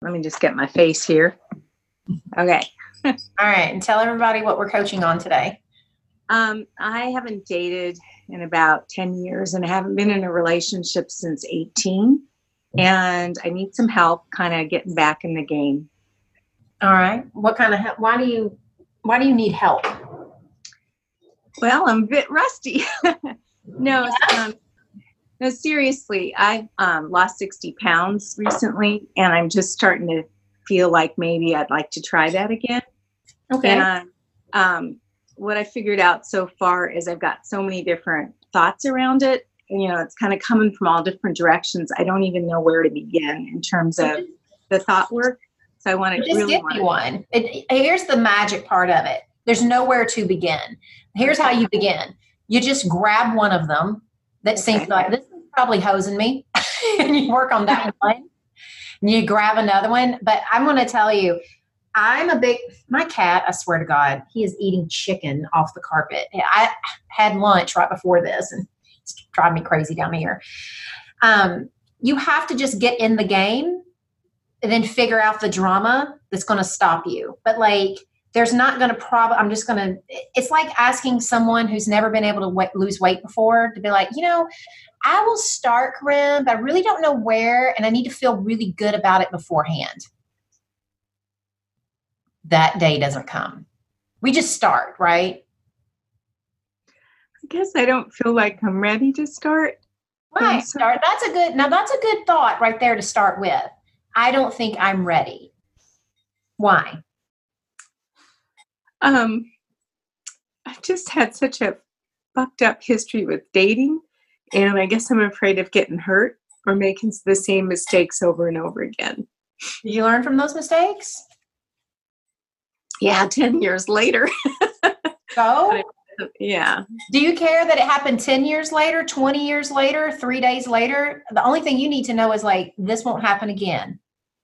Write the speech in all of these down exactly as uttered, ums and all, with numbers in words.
Let me just get my face here. Okay. All right. And tell everybody what we're coaching on today. Um, I haven't dated in about ten years, and I haven't been in a relationship since eighteen. And I need some help kind of getting back in the game. All right. What kind of help? Why do you, why do you need help? Well, I'm a bit rusty. no, Yeah. um, no, seriously, I um, lost sixty pounds recently, and I'm just starting to feel like maybe I'd like to try that again. Okay. And um, what I figured out so far is I've got so many different thoughts around it. And, you know, it's kind of coming from all different directions. I don't even know where to begin in terms of the thought work. So I want to Just really give want me one. It, here's the magic part of it. There's nowhere to begin. Here's how you begin. You just grab one of them that Okay. seems like this is probably hosing me. And you work on that one. And you grab another one. But I'm going to tell you, I'm a big, my cat, I swear to God, he is eating chicken off the carpet. I had lunch right before this and it's driving me crazy down here. Um, you have to just get in the game and then figure out the drama that's going to stop you. But like, there's not going to probably, I'm just going to, it's like asking someone who's never been able to weight, lose weight before to be like, you know, I will start, Corinne, but I really don't know where, and I need to feel really good about it beforehand. That day doesn't come. We just start, right? I guess I don't feel like I'm ready to start. Right. So- Start. That's a good, now that's a good thought right there to start with. I don't think I'm ready. Why? Um, I've just had such a fucked up history with dating, and I guess I'm afraid of getting hurt or making the same mistakes over and over again. Did you learn from those mistakes? Yeah, ten years later. So? Yeah. Do you care that it happened ten years later, twenty years later, three days later? The only thing you need to know is like, this won't happen again.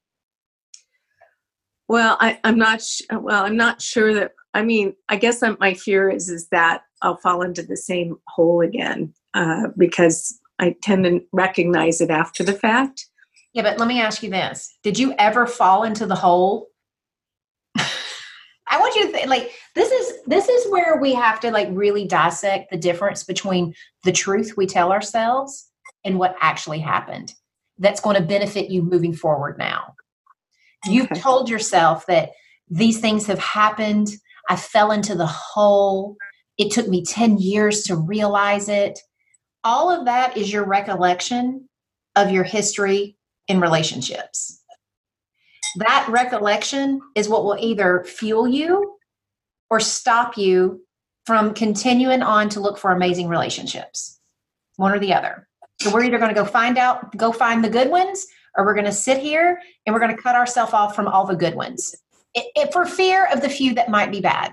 Well, I, I'm not. Sh- well, I'm not sure that. I mean, I guess I'm, my fear is is that I'll fall into the same hole again uh, because I tend to recognize it after the fact. Yeah, but let me ask you this: did you ever fall into the hole? I want you to think like this is this is where we have to like really dissect the difference between the truth we tell ourselves and what actually happened. That's going to benefit you moving forward now. You've Okay. told yourself that these things have happened. I fell into the hole. It took me ten years to realize it. All of that is your recollection of your history in relationships. That recollection is what will either fuel you or stop you from continuing on to look for amazing relationships. One or the other. So we're either going to go find out, go find the good ones, or we're going to sit here and we're going to cut ourselves off from all the good ones. It, it, for fear of the few that might be bad.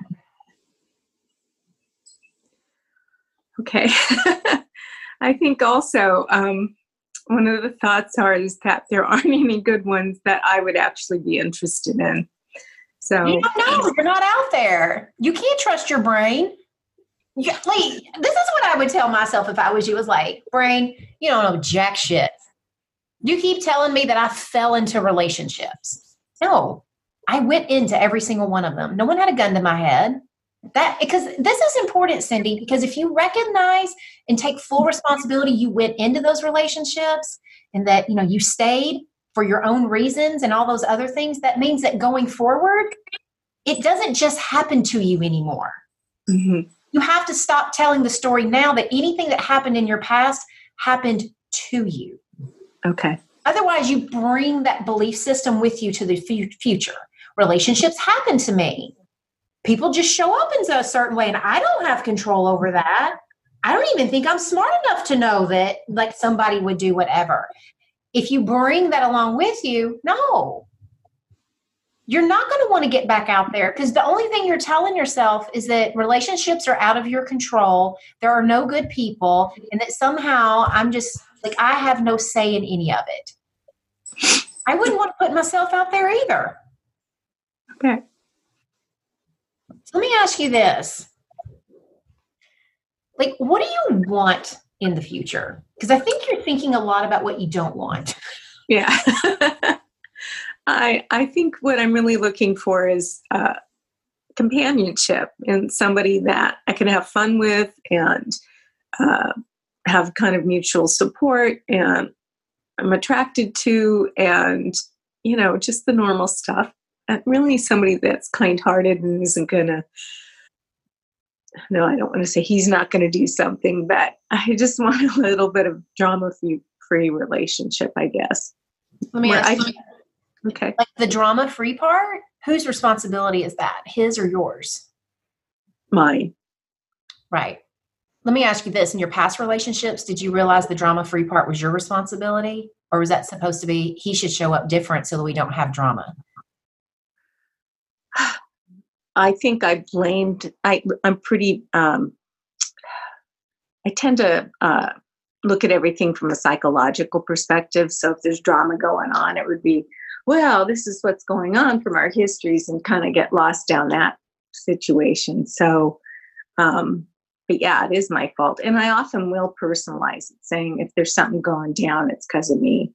Okay. I think also um, one of the thoughts are is that there aren't any good ones that I would actually be interested in. So you don't know. You're not out there. You can't trust your brain. You, like, this is what I would tell myself if I was you. Was like, brain, you don't know jack shit. You keep telling me that I fell into relationships. No, I went into every single one of them. No one had a gun to my head. That because this is important, Cindy, because if you recognize and take full responsibility, you went into those relationships and that, you know, you stayed for your own reasons and all those other things, that means that going forward, it doesn't just happen to you anymore. Mm-hmm. You have to stop telling the story now that anything that happened in your past happened to you. Okay. Otherwise, you bring that belief system with you to the f- future. Relationships happen to me. People just show up in a certain way, and I don't have control over that. I don't even think I'm smart enough to know that like somebody would do whatever. If you bring that along with you, no. You're not going to want to get back out there because the only thing you're telling yourself is that relationships are out of your control. There are no good people, and that somehow I'm just like, I have no say in any of it. I wouldn't want to put myself out there either. Okay. So let me ask you this. Like, what do you want in the future? Because I think you're thinking a lot about what you don't want. Yeah. I I think what I'm really looking for is uh, companionship and somebody that I can have fun with and uh, have kind of mutual support and I'm attracted to, and you know, just the normal stuff. And really, somebody that's kind-hearted and isn't gonna. No, I don't want to say he's not going to do something, but I just want a little bit of drama-free free relationship, I guess. Let me Where ask I, you, okay, like the drama-free part, whose responsibility is that? His or yours? mine. Right. Let me ask you this. In your past relationships, did you realize the drama-free part was your responsibility? Or was that supposed to be, he should show up different so that we don't have drama? I think I blamed, I, I'm pretty, um, I tend to uh, look at everything from a psychological perspective. So if there's drama going on, it would be, well, this is what's going on from our histories and kind of get lost down that situation. So, um, but yeah, it is my fault. And I often will personalize it, saying if there's something going down, it's because of me.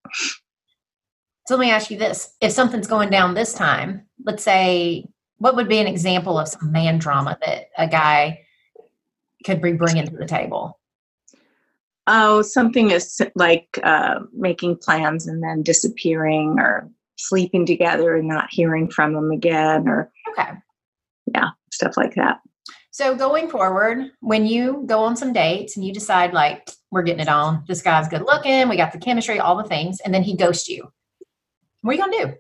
So let me ask you this. If something's going down this time, let's say, what would be an example of some man drama that a guy could be bringing to the table? Oh, something is like uh, making plans and then disappearing, or sleeping together and not hearing from them again, or Okay. yeah, stuff like that. So going forward, when you go on some dates and you decide like, we're getting it on, this guy's good looking, we got the chemistry, all the things, and then he ghosts you, what are you going to do?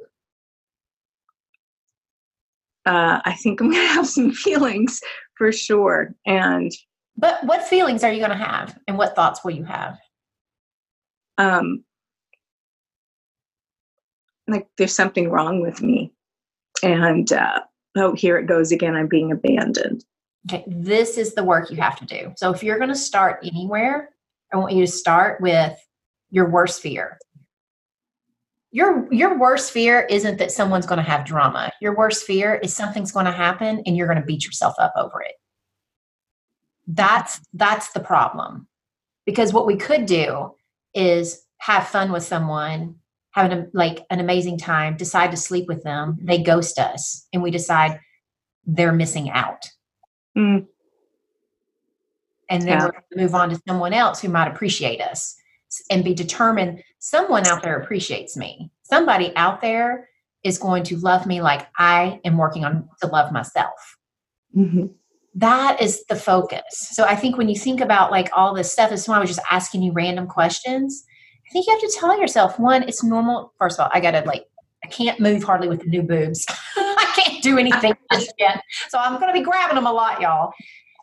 Uh, I think I'm going to have some feelings for sure. And But what feelings are you going to have, and what thoughts will you have? um, like there's something wrong with me. And uh, oh, here it goes again. I'm being abandoned. Okay, this is the work you have to do. So if you're going to start anywhere, I want you to start with your worst fear. Your your worst fear isn't that someone's going to have drama. Your worst fear is something's going to happen and you're going to beat yourself up over it. That's that's the problem. Because what we could do is have fun with someone, have an, like an amazing time, decide to sleep with them, they ghost us, and we decide they're missing out. Mm. And then Yeah. we're going to move on to someone else who might appreciate us and be determined, someone out there appreciates me. Somebody out there is going to love me like I am working on to love myself. Mm-hmm. That is the focus. So I think when you think about like all this stuff, this is why I was just asking you random questions. I think you have to tell yourself, one, it's normal. First of all, I got to like, I can't move hardly with the new boobs. I can't do anything just yet. So I'm going to be grabbing them a lot, y'all.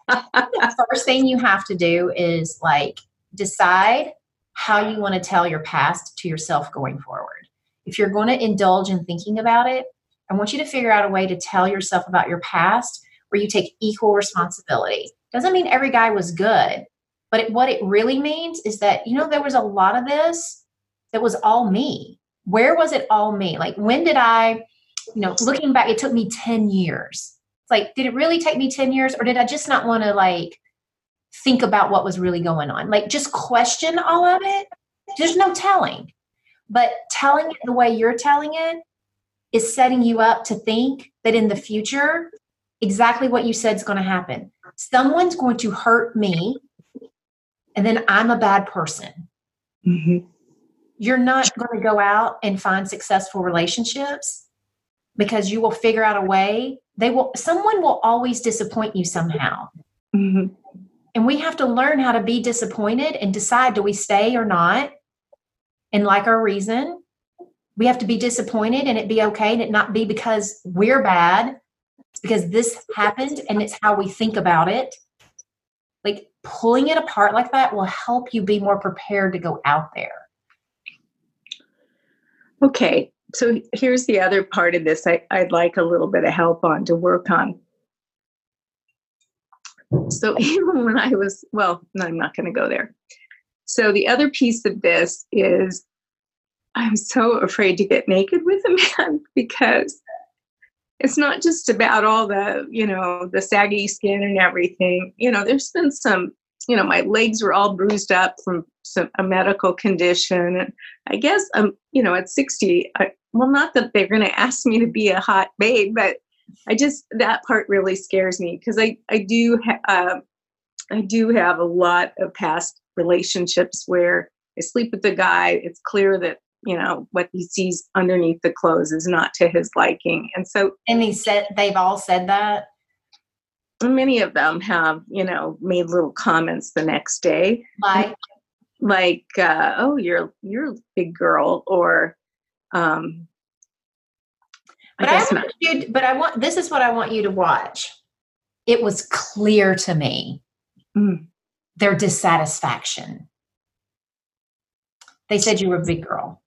The first thing you have to do is like decide how you want to tell your past to yourself going forward. If you're going to indulge in thinking about it, I want you to figure out a way to tell yourself about your past where you take equal responsibility. Doesn't mean every guy was good, but it, what it really means is that, you know, there was a lot of this that was all me. Where was it all me? Like, when did I, you know, looking back, it took me ten years. It's like, did it really take me ten years, or did I just not want to like think about what was really going on? Like, just question all of it. There's no telling, but telling it the way you're telling it is setting you up to think that in the future, exactly what you said is going to happen. Someone's going to hurt me, and then I'm a bad person. Mm-hmm. You're not going to go out and find successful relationships because you will figure out a way. They will, someone will always disappoint you somehow. Mm-hmm. And we have to learn how to be disappointed and decide, do we stay or not? And like our reason, we have to be disappointed and it be okay, and it not be because we're bad. It's because this happened and it's how we think about it. Like, pulling it apart like that will help you be more prepared to go out there. Okay, so here's the other part of this I, I'd like a little bit of help on to work on. So even when I was, well, no, I'm not going to go there. So the other piece of this is I'm so afraid to get naked with a man because it's not just about all the, you know, the saggy skin and everything. You know, there's been some, you know, my legs were all bruised up from some, a medical condition. And I guess, um, you know, at sixty, I, well, not that they're going to ask me to be a hot babe, but I just, that part really scares me because I, I do, ha- uh, I do have a lot of past relationships where I sleep with the guy. It's clear that, you know, what he sees underneath the clothes is not to his liking. And so, And he said, they've all said that. many of them have, you know, made little comments the next day. Like, like, uh, oh, you're, you're a big girl, or, um, I but I, guess want not. you, but I want, this is what I want you to watch. It was clear to me, Mm. their dissatisfaction. They said you were a big girl,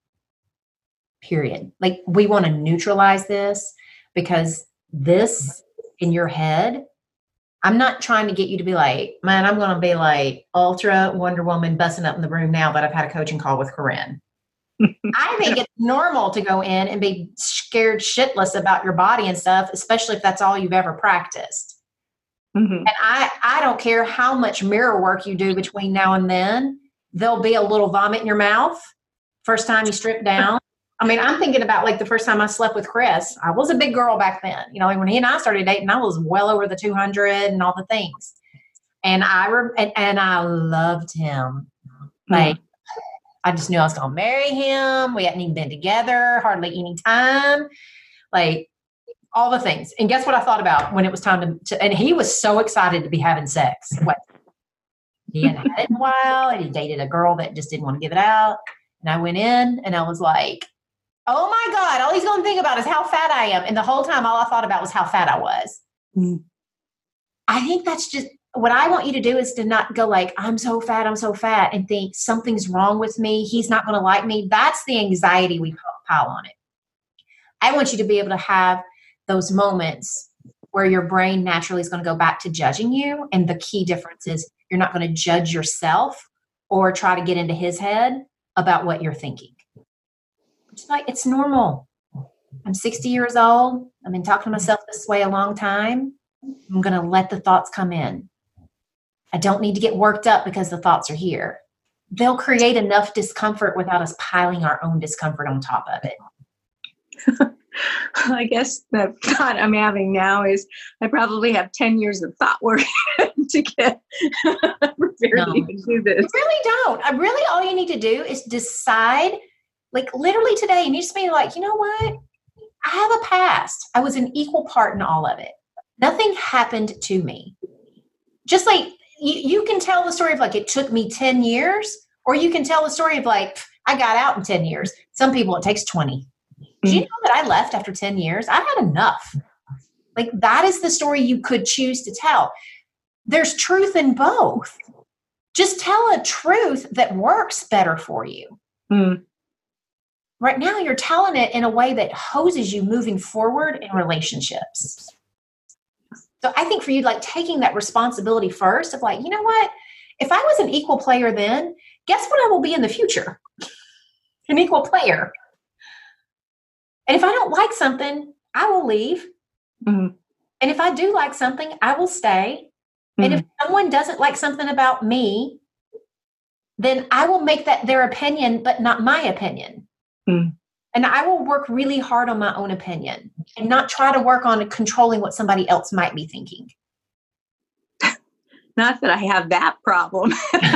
period. Like, we want to neutralize this because this in your head, I'm not trying to get you to be like, man, I'm going to be like ultra Wonder Woman busting up in the room now that I've had a coaching call with Corinne. I think it's normal to go in and be scared shitless about your body and stuff, especially if that's all you've ever practiced. Mm-hmm. And I, I don't care how much mirror work you do between now and then, there'll be a little vomit in your mouth first time you strip down. I mean, I'm thinking about like the first time I slept with Chris. I was a big girl back then. You know, when he and I started dating, I was well over the two hundred and all the things. And I re- and, and I loved him. Like, mm. I just knew I was going to marry him. We hadn't even been together, hardly any time. Like, all the things. And guess what I thought about when it was time to, to and he was so excited to be having sex. What? He hadn't had it in a while, and he dated a girl that just didn't want to give it out. And I went in and I was like, oh my God, all he's going to think about is how fat I am. And the whole time, all I thought about was how fat I was. Mm. I think that's just what I want you to do, is to not go like, I'm so fat, I'm so fat, and think something's wrong with me. He's not going to like me. That's the anxiety we pile on it. I want you to be able to have those moments where your brain naturally is going to go back to judging you. And the key difference is you're not going to judge yourself or try to get into his head about what you're thinking. It's like, it's normal. I'm sixty years old. I've been talking to myself this way a long time. I'm going to let the thoughts come in. I don't need to get worked up because the thoughts are here. They'll create enough discomfort without us piling our own discomfort on top of it. I guess the thought I'm having now is I probably have ten years of thought work to get prepared No. to even do this. You really don't. I really, all you need to do is decide, like literally today, and you just be like, you know what? I have a past. I was an equal part in all of it. Nothing happened to me. Just like you, you can tell the story of like, it took me ten years, or you can tell the story of like, I got out in ten years. Some people, it takes twenty. Did you know that I left after ten years? I had enough. Like, that is the story you could choose to tell. There's truth in both. Just tell a truth that works better for you. Mm. Right now, you're telling it in a way that hoses you moving forward in relationships. So I think for you, like taking that responsibility first of like, you know what? If I was an equal player then, guess what I will be in the future? An equal player. And if I don't like something, I will leave. Mm-hmm. And if I do like something, I will stay. Mm-hmm. And if someone doesn't like something about me, then I will make that their opinion, but not my opinion. Mm-hmm. And I will work really hard on my own opinion and not try to work on controlling what somebody else might be thinking. Not that I have that problem.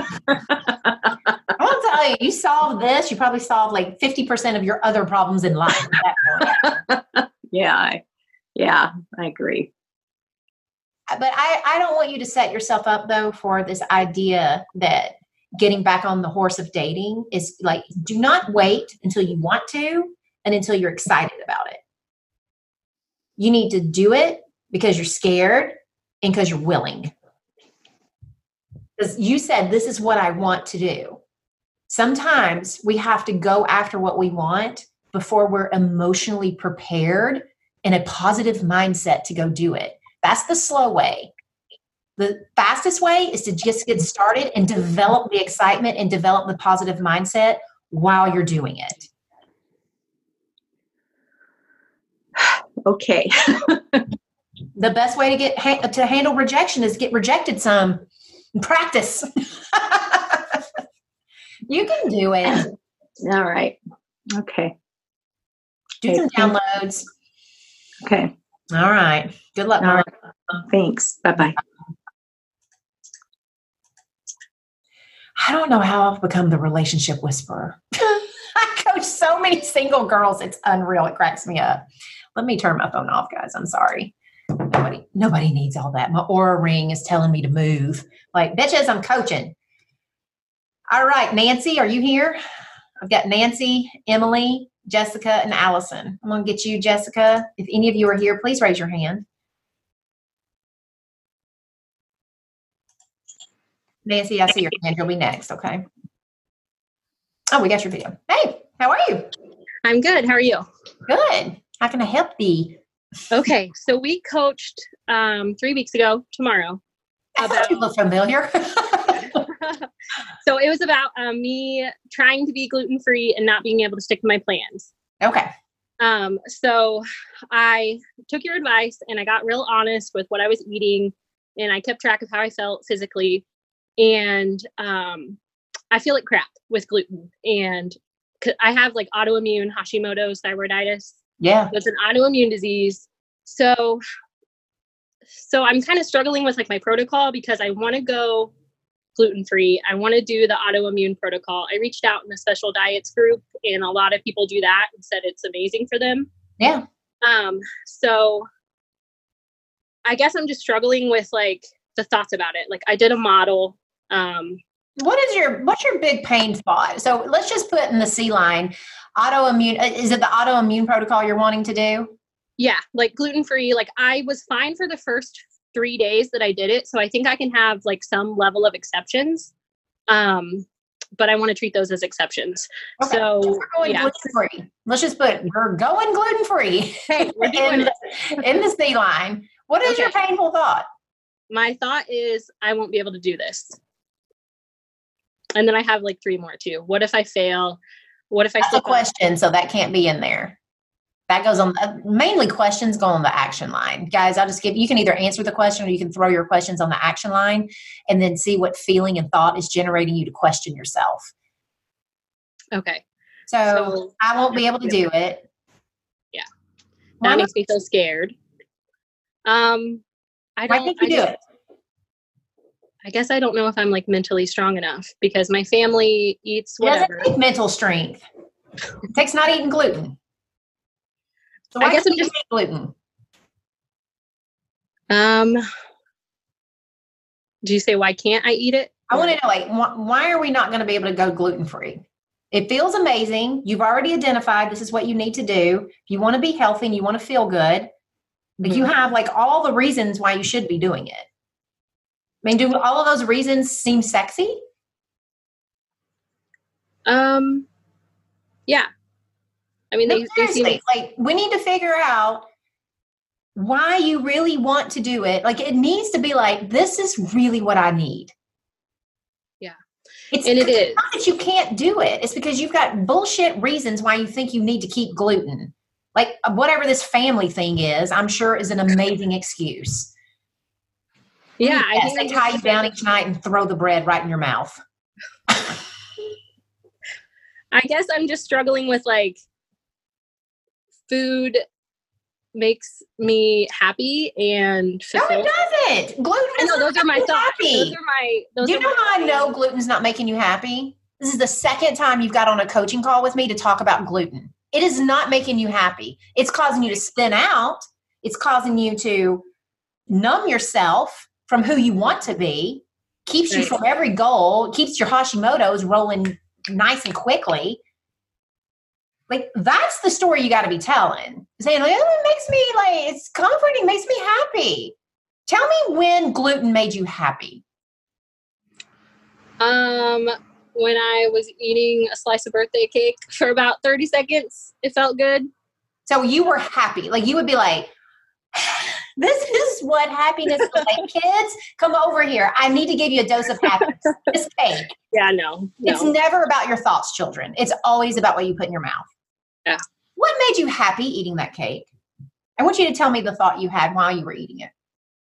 I'll tell you, you solve this, you probably solve like fifty percent of your other problems in life at that point. yeah, I, yeah, I agree. But I, I don't want you to set yourself up, though, for this idea that getting back on the horse of dating is like, do not wait until you want to and until you're excited about it. You need to do it because you're scared and because you're willing. Because you said, this is what I want to do. Sometimes we have to go after what we want before we're emotionally prepared in a positive mindset to go do it. That's the slow way. The fastest way is to just get started and develop the excitement and develop the positive mindset while you're doing it. Okay. The best way to get ha- to handle rejection is get rejected some. Practice. You can do it. All right. Okay. Do Okay, some thank- downloads. Okay. All right. Good luck. All Melissa. right. Thanks. Bye-bye. I don't know how I've become the relationship whisperer. I coach so many single girls. It's unreal. It cracks me up. Let me turn my phone off, guys. I'm sorry. Nobody, nobody needs all that. My aura ring is telling me to move. Like, bitches, I'm coaching. All right, Nancy, are you here? I've got Nancy, Emily, Jessica, and Allison. I'm going to get you, Jessica. If any of you are here, please raise your hand. Nancy, I see your hand. You'll be next, okay? Oh, we got your video. Hey, how are you? I'm good. How are you? Good. How can I help thee? Okay, so we coached um, three weeks ago tomorrow. I thought you look familiar. So it was about um, me trying to be gluten-free and not being able to stick to my plans. Okay. Um, so I took your advice and I got real honest with what I was eating, and I kept track of how I felt physically. And um, I feel like crap with gluten. And c- I have like autoimmune Hashimoto's thyroiditis. Yeah. So it's an autoimmune disease. So, so I'm kind of struggling with like my protocol because I want to go gluten-free. I want to do the autoimmune protocol. I reached out in the special diets group, and a lot of people do that and said it's amazing for them. Yeah. Um, so I guess I'm just struggling with like the thoughts about it. Like I did a model. Um, What is your, what's your big pain spot? So let's just put in the C line, autoimmune. Is it the autoimmune protocol you're wanting to do? yeah, like gluten-free. Like I was fine for the first three days that I did it. So I think I can have like some level of exceptions. Um, but I want to treat those as exceptions. Okay. So We're going yeah. gluten-free. Let's just put, we're going gluten-free. Hey, we're doing in, it. the, in the C line. What is Okay. your painful thought? My thought is I won't be able to do this. And then I have like three more too. What if I fail? What if I That's a slip up? question, so that can't be in there. That goes on, uh, mainly questions go on the action line. Guys, I'll just give, you can either answer the question or you can throw your questions on the action line and then see what feeling and thought is generating you to question yourself. Okay. So, So- I won't be able to do it. Yeah. Why That not? makes me feel scared. Um, I Why don't can't you I do just- it? I guess I don't know if I'm like mentally strong enough because my family eats It doesn't whatever. take mental strength. It takes not eating gluten. So why I guess can't I'm you just- eat gluten? Um, do you say why can't I eat it? I want to know, like, wh- why are we not going to be able to go gluten-free? It feels amazing. You've already identified this is what you need to do. If you want to be healthy and you want to feel good, like you have like all the reasons why you should be doing it. I mean, do all of those reasons seem sexy? Um, yeah. I mean, No, they, they seriously, seem, like we need to figure out why you really want to do it. Like it needs to be like, this is really what I need. Yeah. It's, And it it's is. not that you can't do it. It's because you've got bullshit reasons why you think you need to keep gluten. Like whatever this family thing is, I'm sure is an amazing excuse. yeah. I Yes, think they I'm tie just- you down each night and throw the bread right in your mouth. I guess I'm just struggling with like food makes me happy and No, fulfilled. it doesn't. Gluten I does know not those are my make you thoughts. happy. Those are my. Those Do you are know my how I know gluten's not making you happy? This is the second time you've got on a coaching call with me to talk about gluten. It is not making you happy. It's causing you to spin out. It's causing you to numb yourself from who you want to be, keeps you Right. from every goal, keeps your Hashimoto's rolling nice and quickly. Like that's the story you got to be telling. Saying, like, oh, it makes me like, it's comforting, makes me happy. Tell me when gluten made you happy. Um, when I was eating a slice of birthday cake for about thirty seconds, it felt good. So you were happy. Like you would be like, this is what happiness is like. Kids, come over here. I need to give you a dose of happiness. This cake. Yeah, no, no. It's never about your thoughts, children. It's always about what you put in your mouth. Yeah. What made you happy eating that cake? I want you to tell me the thought you had while you were eating it.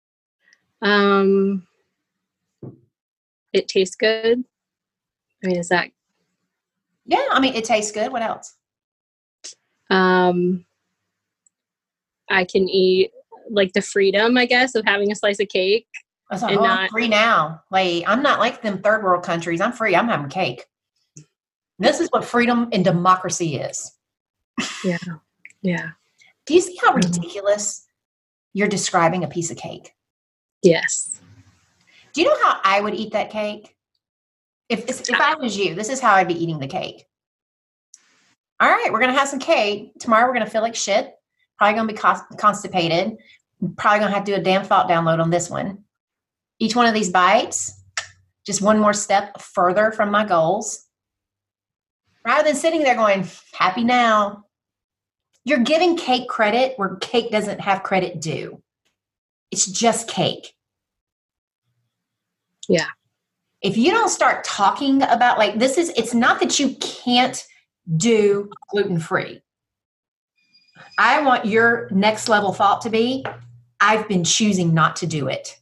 Um, it tastes good. I mean, is that, Yeah, I mean, it tastes good. What else? um, Um, I can eat like the freedom, I guess, of having a slice of cake. I was like, and oh, not- I'm free now. Like, I'm not like them third world countries. I'm free. I'm having cake. This is what freedom and democracy is. Yeah. Yeah. Do you see how ridiculous you're describing a piece of cake? Yes. Do you know how I would eat that cake? If, if I was you, this is how I'd be eating the cake. All right, we're going to have some cake. Tomorrow we're going to feel like shit. Probably going to be cost- constipated. Probably going to have to do a damn thought download on this one. Each one of these bites, just one more step further from my goals. Rather than sitting there going, happy now. You're giving cake credit where cake doesn't have credit due. It's just cake. Yeah. If you don't start talking about, like, this is, it's not that you can't do gluten-free. I want your next level thought to be, I've been choosing not to do it.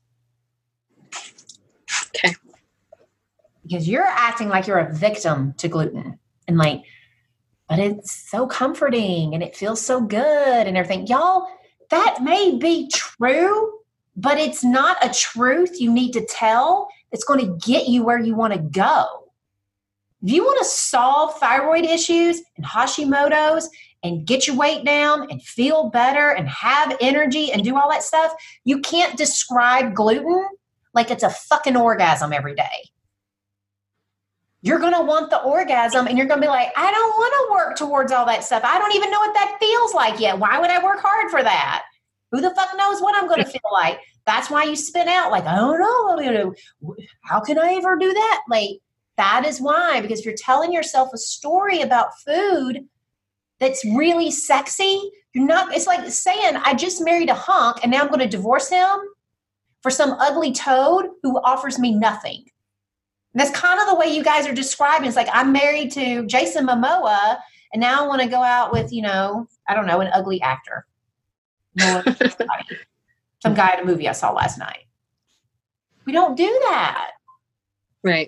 Okay. Because you're acting like you're a victim to gluten. And like, but it's so comforting and it feels so good and everything. Y'all, that may be true, but it's not a truth you need to tell that's going to get you where you want to go. If you want to solve thyroid issues and Hashimoto's and get your weight down and feel better and have energy and do all that stuff, you can't describe gluten like it's a fucking orgasm every day. You're going to want the orgasm and you're going to be like, I don't want to work towards all that stuff. I don't even know what that feels like yet. Why would I work hard for that? Who the fuck knows what I'm going to feel like? That's why you spin out like, I don't know. How can I ever do that? Like, that is why, because you're telling yourself a story about food that's really sexy. You're not, it's like saying, I just married a hunk and now I'm going to divorce him for some ugly toad who offers me nothing. And that's kind of the way you guys are describing. It's like, I'm married to Jason Momoa and now I want to go out with, you know, I don't know, an ugly actor. Some guy at a movie I saw last night. We don't do that. Right.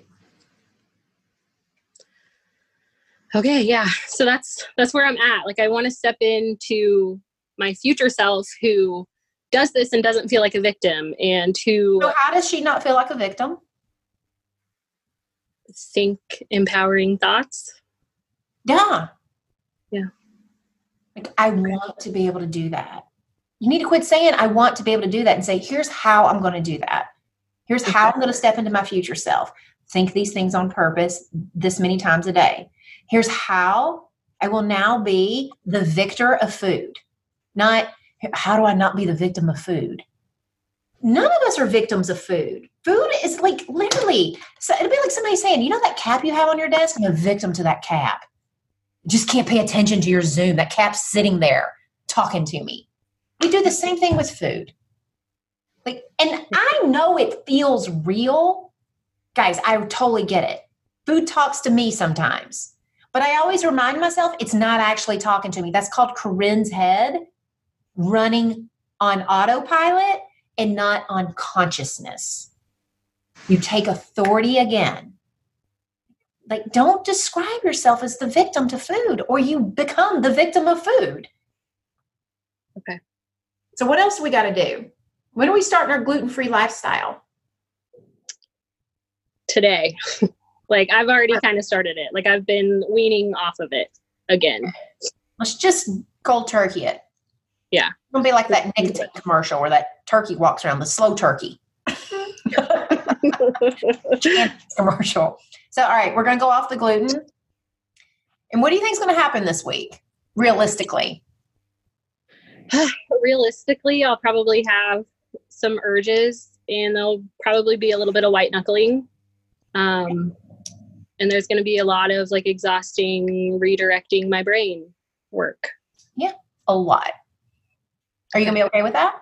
Okay, yeah. So that's that's where I'm at. Like, I want to step into my future self who does this and doesn't feel like a victim, and who So how does she not feel like a victim? think empowering thoughts. Yeah. Yeah. Like, I want to be able to do that. You need to quit saying, I want to be able to do that, and say, here's how I'm going to do that. Here's how I'm going to step into my future self. Think these things on purpose this many times a day. Here's how I will now be the victor of food. Not, how do I not be the victim of food? None of us are victims of food. Food is like literally, so it'd be like somebody saying, you know that cap you have on your desk? I'm a victim to that cap. You just can't pay attention to your Zoom. That cap's sitting there talking to me. We do the same thing with food. Like, and I know it feels real. Guys, I totally get it. Food talks to me sometimes. But I always remind myself it's not actually talking to me. That's called Corinne's head running on autopilot and not on consciousness. You take authority again. Like, don't describe yourself as the victim to food, or you become the victim of food. Okay. So what else do we got to do? When are we starting our gluten-free lifestyle? Today. Like, I've already kind of started it. Like, I've been weaning off of it again. Let's just cold turkey it. Yeah. It's going to be like that nicotine commercial where that turkey walks around, the slow turkey. Commercial. So, all right, we're going to go off the gluten. And what do you think is going to happen this week, realistically? Realistically, I'll probably have some urges, and there'll probably be a little bit of white knuckling. Um, and there's going to be a lot of like exhausting redirecting my brain work. Yeah, a lot. Are you going to be okay with that?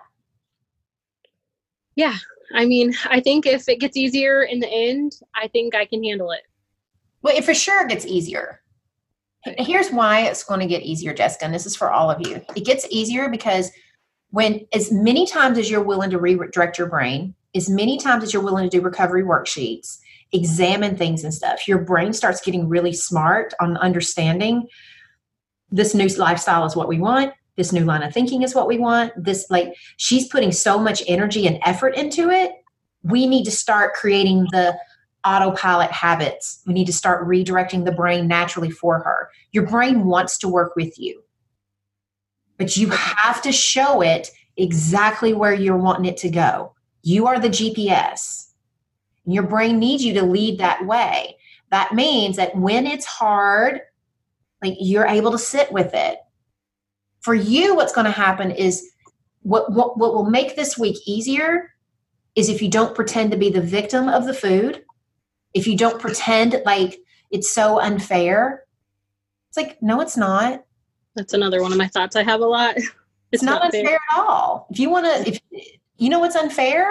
Yeah. I mean, I think if it gets easier in the end, I think I can handle it. Well, it for sure gets easier. Here's why it's going to get easier, Jessica, and this is for all of you. It gets easier because when as many times as you're willing to redirect your brain, as many times as you're willing to do recovery worksheets, examine things and stuff, your brain starts getting really smart on understanding. this new lifestyle is what we want. This new line of thinking is what we want. This, like, she's putting so much energy and effort into it. We need to start creating the autopilot habits. We need to start redirecting the brain naturally for her. Your brain wants to work with you, but you have to show it exactly where you're wanting it to go. You are the G P S. Your brain needs you to lead that way. That means that when it's hard, like, you're able to sit with it. For you, what's going to happen is what, what, what will make this week easier is if you don't pretend to be the victim of the food. If you don't pretend like it's so unfair. It's like, no, it's not. That's another one of my thoughts I have a lot. It's, it's not, not unfair fair. at all. If you want to, if you know what's unfair,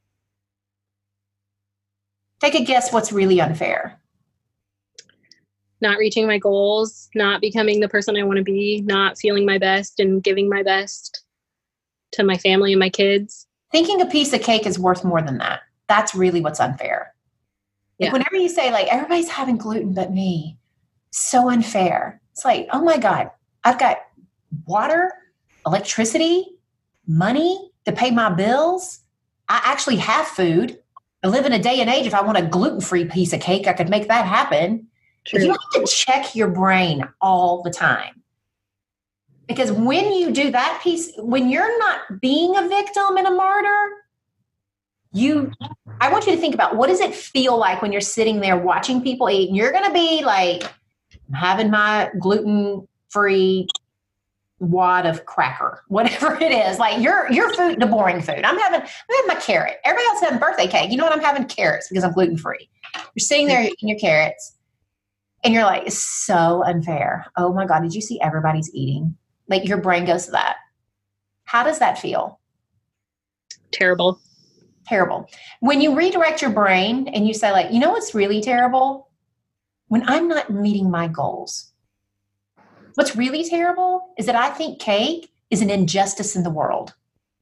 take a guess what's really unfair. Not reaching my goals, not becoming the person I want to be, not feeling my best and giving my best to my family and my kids. Thinking a piece of cake is worth more than that. That's really what's unfair. Like, yeah. Whenever you say, like, everybody's having gluten but me, so unfair. It's like, oh my God, I've got water, electricity, money to pay my bills. I actually have food. I live in a day and age, if I want a gluten-free piece of cake, I could make that happen. True. You have to check your brain all the time. Because when you do that piece, when you're not being a victim and a martyr, you, I want you to think about, what does it feel like when you're sitting there watching people eat? And you're going to be like, I'm having my gluten-free wad of cracker, whatever it is. Like, your your food, the boring food. I'm having, I'm having my carrot. Everybody else having birthday cake. You know what? I'm having carrots because I'm gluten-free. You're sitting there eating your carrots. And you're like, it's so unfair. Oh my God, did you see everybody's eating? Like, your brain goes to that. How does that feel? Terrible. Terrible. When you redirect your brain and you say, like, you know what's really terrible? When I'm not meeting my goals. What's really terrible is that I think cake is an injustice in the world.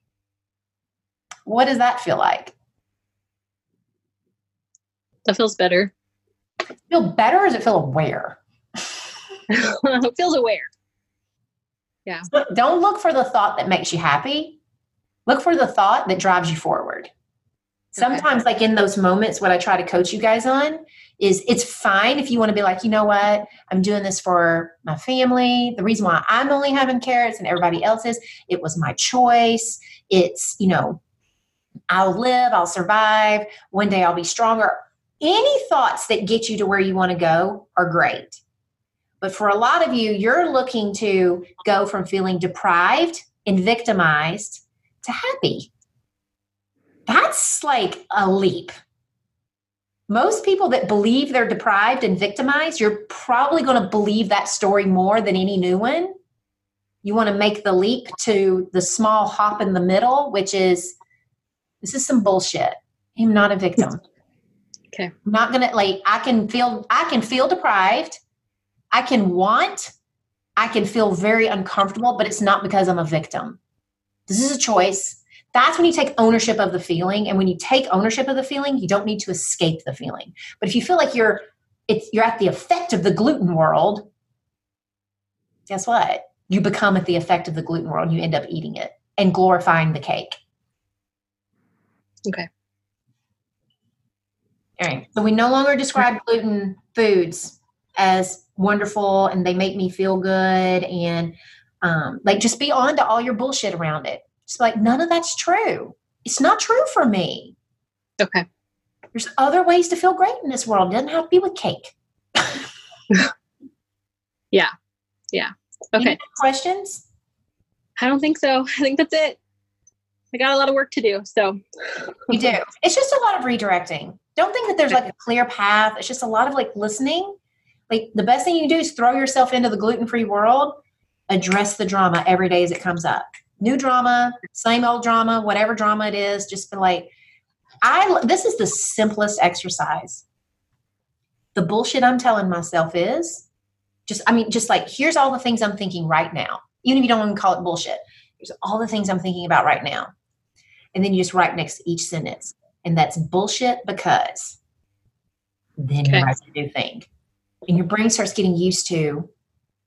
What does that feel like? That feels better. Feel better, or does it feel aware? It feels aware. Yeah. So don't look for the thought that makes you happy. Look for the thought that drives you forward. Sometimes, okay. Like in those moments, what I try to coach you guys on is, it's fine if you want to be like, you know what, I'm doing this for my family. The reason why I'm only having carrots and everybody else is, it was my choice. It's, you know, I'll live, I'll survive. One day I'll be stronger. Any thoughts that get you to where you want to go are great. But for a lot of you, you're looking to go from feeling deprived and victimized to happy. That's like a leap. Most people that believe they're deprived and victimized, you're probably going to believe that story more than any new one. You want to make the leap to the small hop in the middle, which is, this is some bullshit. I'm not a victim. Okay. I'm not going to, like, I can feel, I can feel deprived. I can want, I can feel very uncomfortable, but it's not because I'm a victim. This is a choice. That's when you take ownership of the feeling. And when you take ownership of the feeling, you don't need to escape the feeling. But if you feel like you're, it's, you're at the effect of the gluten world, guess what? You become at the effect of the gluten world. You end up eating it and glorifying the cake. Okay. All right. So we no longer describe gluten foods as wonderful and they make me feel good. And um, like, just be on to all your bullshit around it. Just like, none of that's true. It's not true for me. Okay. There's other ways to feel great in this world. It doesn't have to be with cake. Yeah. Yeah. Okay. Any questions? I don't think so. I think that's it. I got a lot of work to do. So you do. It's just a lot of redirecting. Don't think that there's like a clear path. It's just a lot of like listening. Like, the best thing you can do is throw yourself into the gluten-free world, address the drama every day as it comes up. New drama, same old drama, whatever drama it is, just be like, I, this is the simplest exercise. The bullshit I'm telling myself is just, I mean, just like, here's all the things I'm thinking right now. Even if you don't want to call it bullshit, here's all the things I'm thinking about right now. And then you just write next to each sentence. And that's bullshit because then okay. You write the new thing. And your brain starts getting used to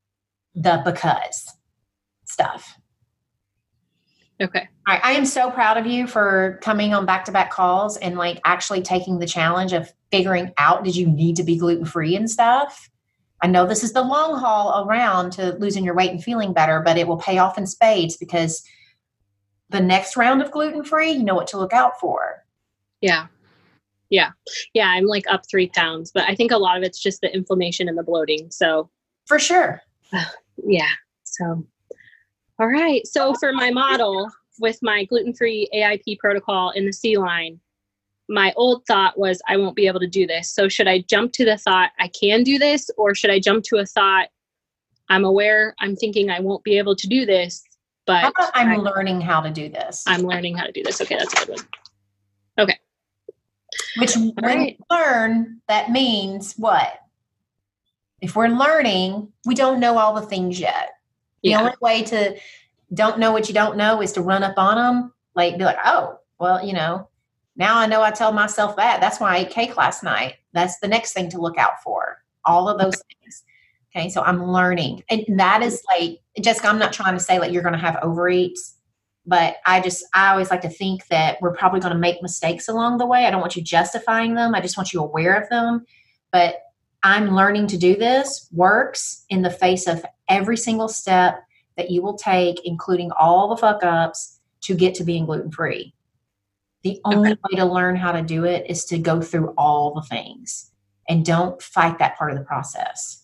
the because stuff. Okay. All right. I am so proud of you for coming on back-to-back calls and like actually taking the challenge of figuring out, did you need to be gluten-free and stuff? I know this is the long haul around to losing your weight and feeling better, but it will pay off in spades because the next round of gluten-free, you know what to look out for. Yeah. Yeah. Yeah. I'm like up three pounds, but I think a lot of it's just the inflammation and the bloating. So for sure. Yeah. So, all right. So for my model with my gluten-free A I P protocol in the C line, my old thought was I won't be able to do this. So should I jump to the thought I can do this, or should I jump to a thought I'm aware, I'm thinking I won't be able to do this, but how about I'm I, learning how to do this. I'm learning how to do this. Okay. That's a good one. Okay. Which when right. we learn, that means what? If we're learning, we don't know all the things yet. The Yeah. only way to don't know what you don't know is to run up on them. Like, be like, oh, well, you know, now I know I tell myself that. That's why I ate cake last night. That's the next thing to look out for. All of those things. Okay. So I'm learning. And that is like, Jessica, I'm not trying to say like you're going to have overeats, but I just, I always like to think that we're probably going to make mistakes along the way. I don't want you justifying them. I just want you aware of them. But I'm learning to do this works in the face of every single step that you will take, including all the fuck ups to get to being gluten-free. The only Okay. way to learn how to do it is to go through all the things and don't fight that part of the process.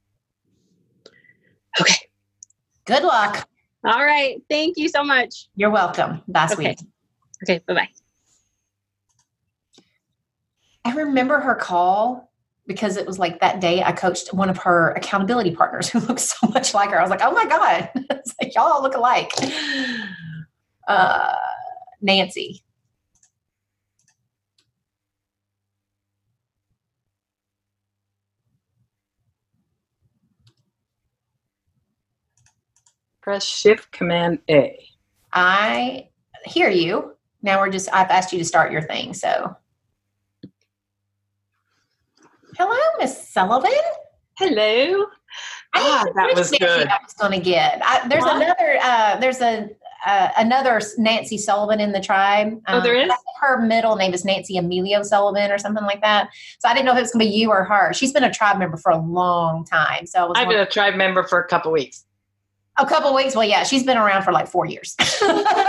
Okay. Good luck. All right. Thank you so much. You're welcome. Bye, Okay. sweetie. Okay. Bye-bye. I remember her call because it was like that day I coached one of her accountability partners who looked so much like her. I was like, oh my God, it's like, y'all look alike. Uh, Nancy. Press Shift Command A. I hear you. Now we're just, I've asked you to start your thing. So, hello, Miss Sullivan. Hello. Ah, that was good. I was going to get. I, there's Huh? another. Uh, there's a uh, another Nancy Sullivan in the tribe. Um, Oh, there is? I think her middle name is Nancy Emilio Sullivan or something like that. So I didn't know if it was going to be you or her. She's been a tribe member for a long time. So I was I've been wondering- a tribe member for a couple weeks. a couple of weeks. Well, yeah, she's been around for like four years. So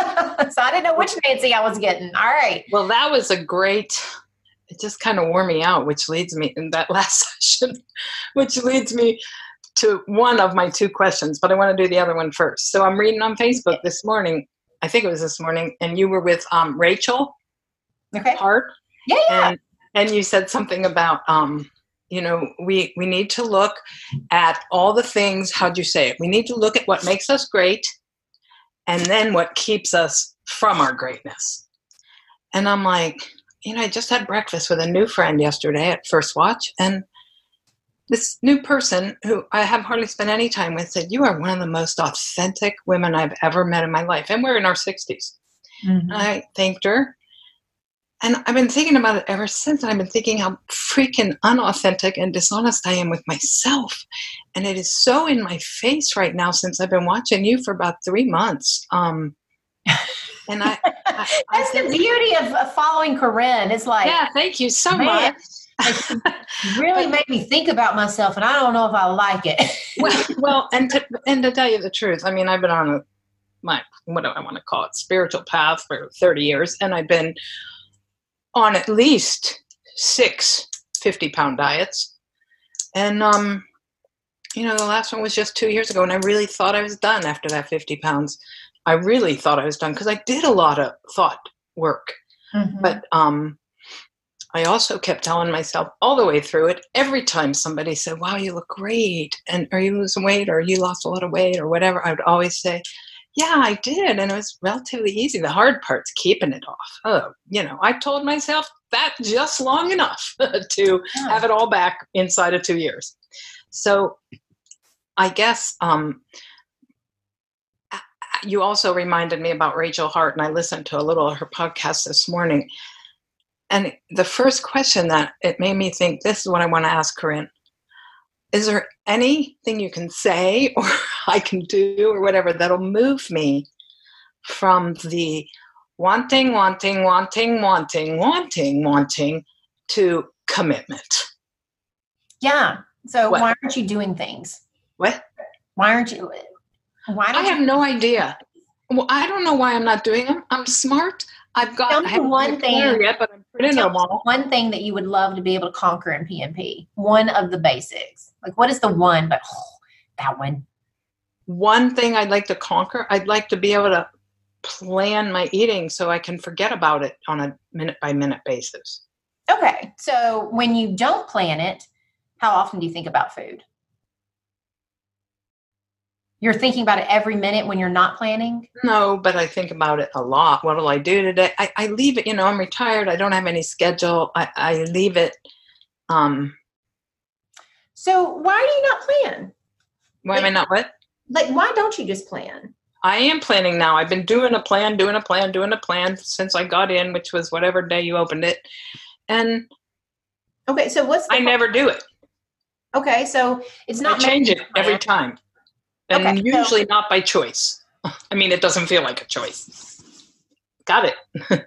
I didn't know which Nancy I was getting. All right. Well, that was a great, it just kind of wore me out, which leads me in that last session, which leads me to one of my two questions, but I want to do the other one first. So I'm reading on Facebook this morning, I think it was this morning, and you were with um, Rachel Okay. Hart. Yeah, yeah. And, and you said something about, um, you know, we, we need to look at all the things, how'd you say it? We need to look at what makes us great and then what keeps us from our greatness. And I'm like, you know, I just had breakfast with a new friend yesterday at First Watch, and this new person who I have hardly spent any time with said, you are one of the most authentic women I've ever met in my life. And we're in our sixties. Mhm. And I thanked her. And I've been thinking about it ever since. And I've been thinking how freaking unauthentic and dishonest I am with myself. And it is so in my face right now since I've been watching you for about three months. Um, and I, I, I That's the think- beauty of, of following Corinne. It's like, yeah, thank you so Man. much. really made me think about myself, and I don't know if I like it. well, well, and to and to tell you the truth, I mean, I've been on a my what do I want to call it, spiritual path for thirty years, and I've been on at least six fifty-pound diets, and um, you know, the last one was just two years ago, and I really thought I was done after that fifty pounds. I really thought I was done because I did a lot of thought work, Mhm. but um. I also kept telling myself all the way through it, every time somebody said, wow, you look great, and are you losing weight, or you lost a lot of weight, or whatever, I would always say, yeah, I did, and it was relatively easy. The hard part's keeping it off. Oh, you know, I told myself that just long enough to Yeah. have it all back inside of two years. So I guess um, you also reminded me about Rachel Hart, and I listened to a little of her podcast this morning. And the first question that it made me think, this is what I want to ask Corinne. is there anything you can say or I can do or whatever that'll move me from the wanting, wanting, wanting, wanting, wanting, wanting to commitment? Yeah. So What? why aren't you doing things? What? Why aren't you? Why don't I have you, no idea. Well, I don't know why I'm not doing them. I'm smart. I've got Tell me I haven't one been clear thing- yet, but I'm putting tell them me all. one thing that you would love to be able to conquer in P M P? One of the basics. Like, what is the one? But oh, that one. One thing I'd like to conquer, I'd like to be able to plan my eating so I can forget about it on a minute by minute basis. Okay. So when you don't plan it, how often do you think about food? You're thinking about it every minute when you're not planning? No, but I think about it a lot. What will I do today? I, I leave it, you know, I'm retired. I don't have any schedule. I, I leave it. Um, So why do you not plan? why am I not what? Like, why don't you just plan? I am planning now. I've been doing a plan, doing a plan, doing a plan since I got in, which was whatever day you opened it. And Okay. So what's the I never do it. Okay. So it's I not change making it a plan. every time. And Okay, so- usually not by choice. I mean, it doesn't feel like a choice. Got it.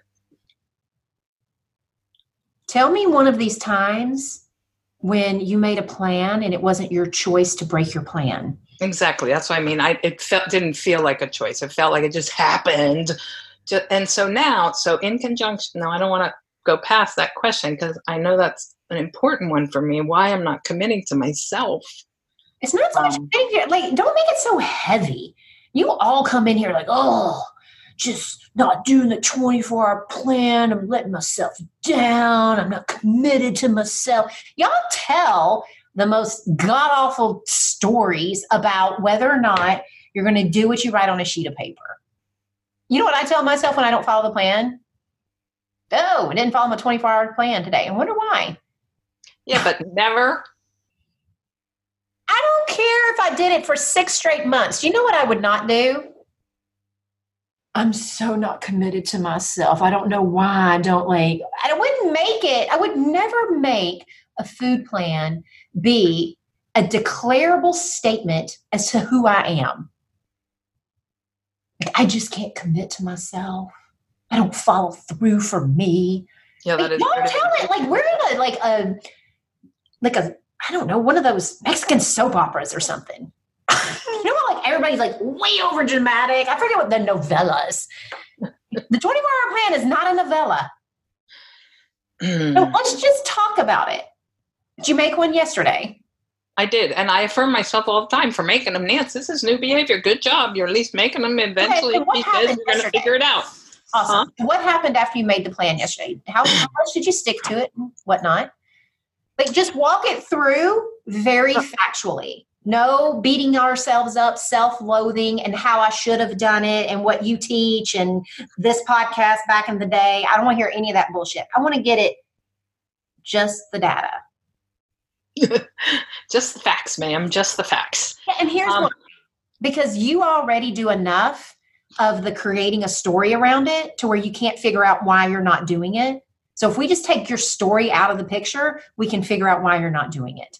Tell me one of these times when you made a plan and it wasn't your choice to break your plan. Exactly. That's what I mean. I it felt didn't feel like a choice. It felt like it just happened. Ju- And so now, so in conjunction, now I don't want to go past that question because I know that's an important one for me. Why I'm not committing to myself. It's not so much Um, figure, like, don't make it so heavy. You all come in here like, oh, just not doing the twenty-four hour plan. I'm letting myself down. I'm not committed to myself. Y'all tell the most god awful stories about whether or not you're going to do what you write on a sheet of paper. You know what I tell myself when I don't follow the plan? Oh, I didn't follow my twenty-four hour plan today. I wonder why. Yeah, but never. I don't care if I did it for six straight months. Do you know what I would not do? I'm so not committed to myself. I don't know why I don't like, I wouldn't make it. I would never make a food plan be a declarable statement as to who I am. Like, I just can't commit to myself. I don't follow through for me. Yeah, that Like, is. y'all pretty- tell it like we're in a like a like a I don't know, one of those Mexican soap operas or something. You know what? Like everybody's like way over dramatic. I forget what the novellas. The twenty-four hour plan is not a novella. So let's just talk about it. Did you make one yesterday? I did, and I affirm myself all the time for making them. Nance, this is new behavior. Good job. You're at least making them. Eventually, what because happened you're going to yesterday? figure it out. Awesome. What happened after you made the plan yesterday? How, how much did you stick to it and whatnot? Like, just walk it through very factually. No beating ourselves up, self-loathing, and how I should have done it, and what you teach, and this podcast back in the day. I don't want to hear any of that bullshit. I want to get it, just the data. Just the facts, ma'am. Just the facts. Yeah, and here's Um, one. Because you already do enough of the creating a story around it to where you can't figure out why you're not doing it. So if we just take your story out of the picture, we can figure out why you're not doing it.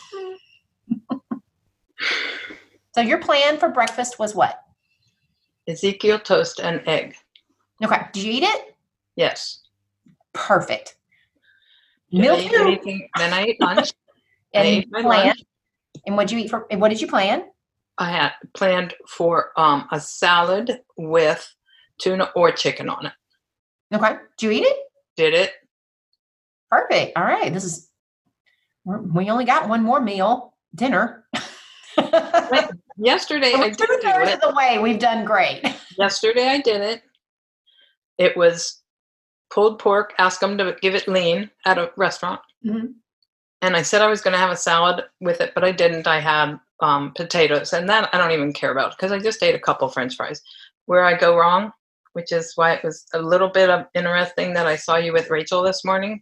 So your plan for breakfast was what? Ezekiel toast and egg. Okay. Did you eat it? Yes. Perfect. Did I Milk eat too. anything? Then I ate lunch. I And ate my plan. lunch. And what'd you eat for? And what did you plan? I had planned for um, a salad with tuna or chicken on it. Okay. Did you eat it? Did it? Perfect. All right. This is. we're- We only got one more meal, dinner. Wait, Yesterday I We're did two do thirds it. of the way. We've done great. Yesterday I did it. It was pulled pork. Asked them to give it lean at a restaurant. Mhm. And I said I was going to have a salad with it, but I didn't. I had um, potatoes, and that I don't even care about because I just ate a couple French fries. Where I go wrong, which is why it was a little bit of interesting that I saw you with Rachel this morning.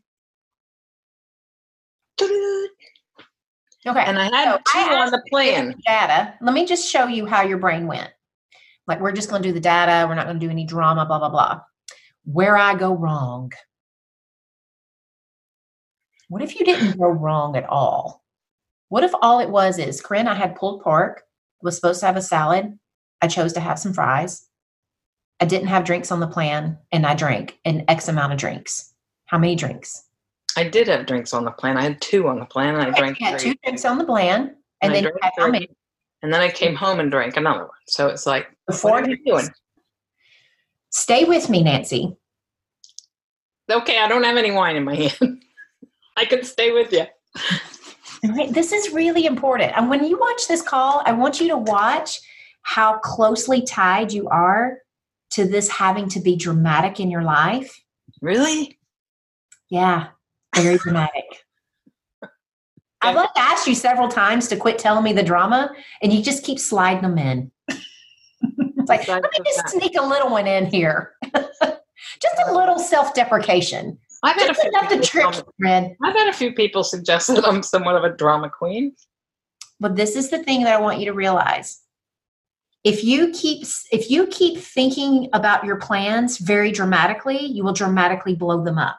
Okay. And I had So two I on the asked you to give plan. me data. Let me just show you how your brain went. Like, we're just going to do the data. We're not going to do any drama, blah, blah, blah. Where I go wrong. What if you didn't go wrong at all? What if all it was is, Corinne, I had pulled pork, was supposed to have a salad. I chose to have some fries. I didn't have drinks on the plan, and I drank an X amount of drinks. How many drinks? I did have drinks on the plan. I had two on the plan, and I Okay, drank you had three. two drinks on the plan, and, And I then you drank had how three. many? And then I came home and drank another one. So it's like, Four what are you doing? Stay with me, Nancy. Okay, I don't have any wine in my hand. I can stay with you. Right, this is really important. And when you watch this call, I want you to watch how closely tied you are to this having to be dramatic in your life. Really? Yeah, very dramatic. I've like asked you several times to quit telling me the drama, and you just keep sliding them in. It's like, let me just sneak a little one in here. Just a little self-deprecation. I've had, a Just few enough to people trick tell me- you, Red. I've had a few people suggest that I'm somewhat of a drama queen. But this is the thing that I want you to realize. If you keep if you keep thinking about your plans very dramatically, you will dramatically blow them up.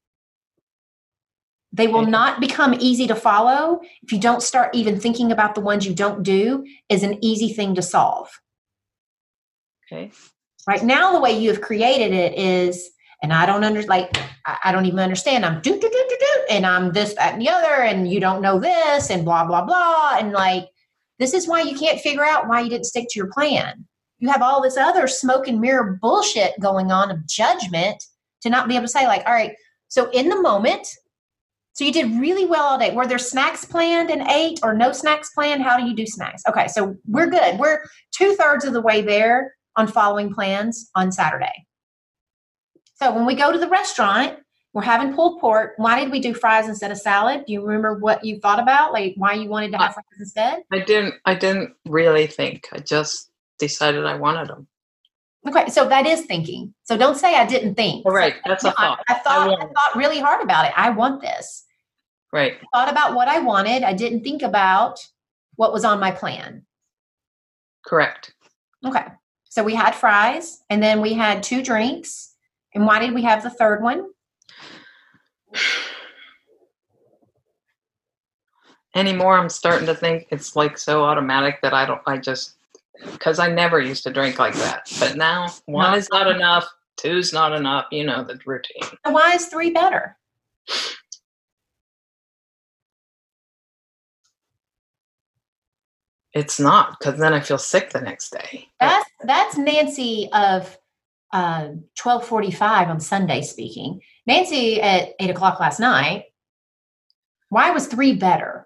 They will Okay. not become easy to follow if you don't start even thinking about the ones you don't do as an easy thing to solve. Okay. Right now, the way you have created it is, and I don't under like I I don't even understand. I'm do do do do do, and I'm this, that, and the other, and you don't know this, and blah blah blah, and like this is why you can't figure out why you didn't stick to your plan. You have all this other smoke and mirror bullshit going on of judgment to not be able to say like, all right, so in the moment, so you did really well all day. Were there snacks planned and ate or no snacks planned? How do you do snacks? Okay, so we're good. We're two thirds of the way there on following plans on Saturday. So when we go to the restaurant, we're having pulled pork. Why did we do fries instead of salad? Do you remember what you thought about, like why you wanted to have fries instead? I didn't. I didn't really think. I just decided I wanted them. Okay, so that is thinking. So don't say I didn't think. All right, So, that's a no, I- thought. I, thought I I, want it. thought really hard about it. I want this. Right. I thought about what I wanted. I didn't think about what was on my plan. Correct. Okay. So we had fries and then we had two drinks. And why did we have the third one? Anymore, I'm starting to think it's like so automatic that I don't. I just because I never used to drink like that. But now one No. is not enough. Two's not enough. You know the routine. So why is three better? It's not because then I feel sick the next day. That's that's Nancy of uh, twelve forty-five on Sunday speaking. Nancy at eight o'clock last night. Why was three better?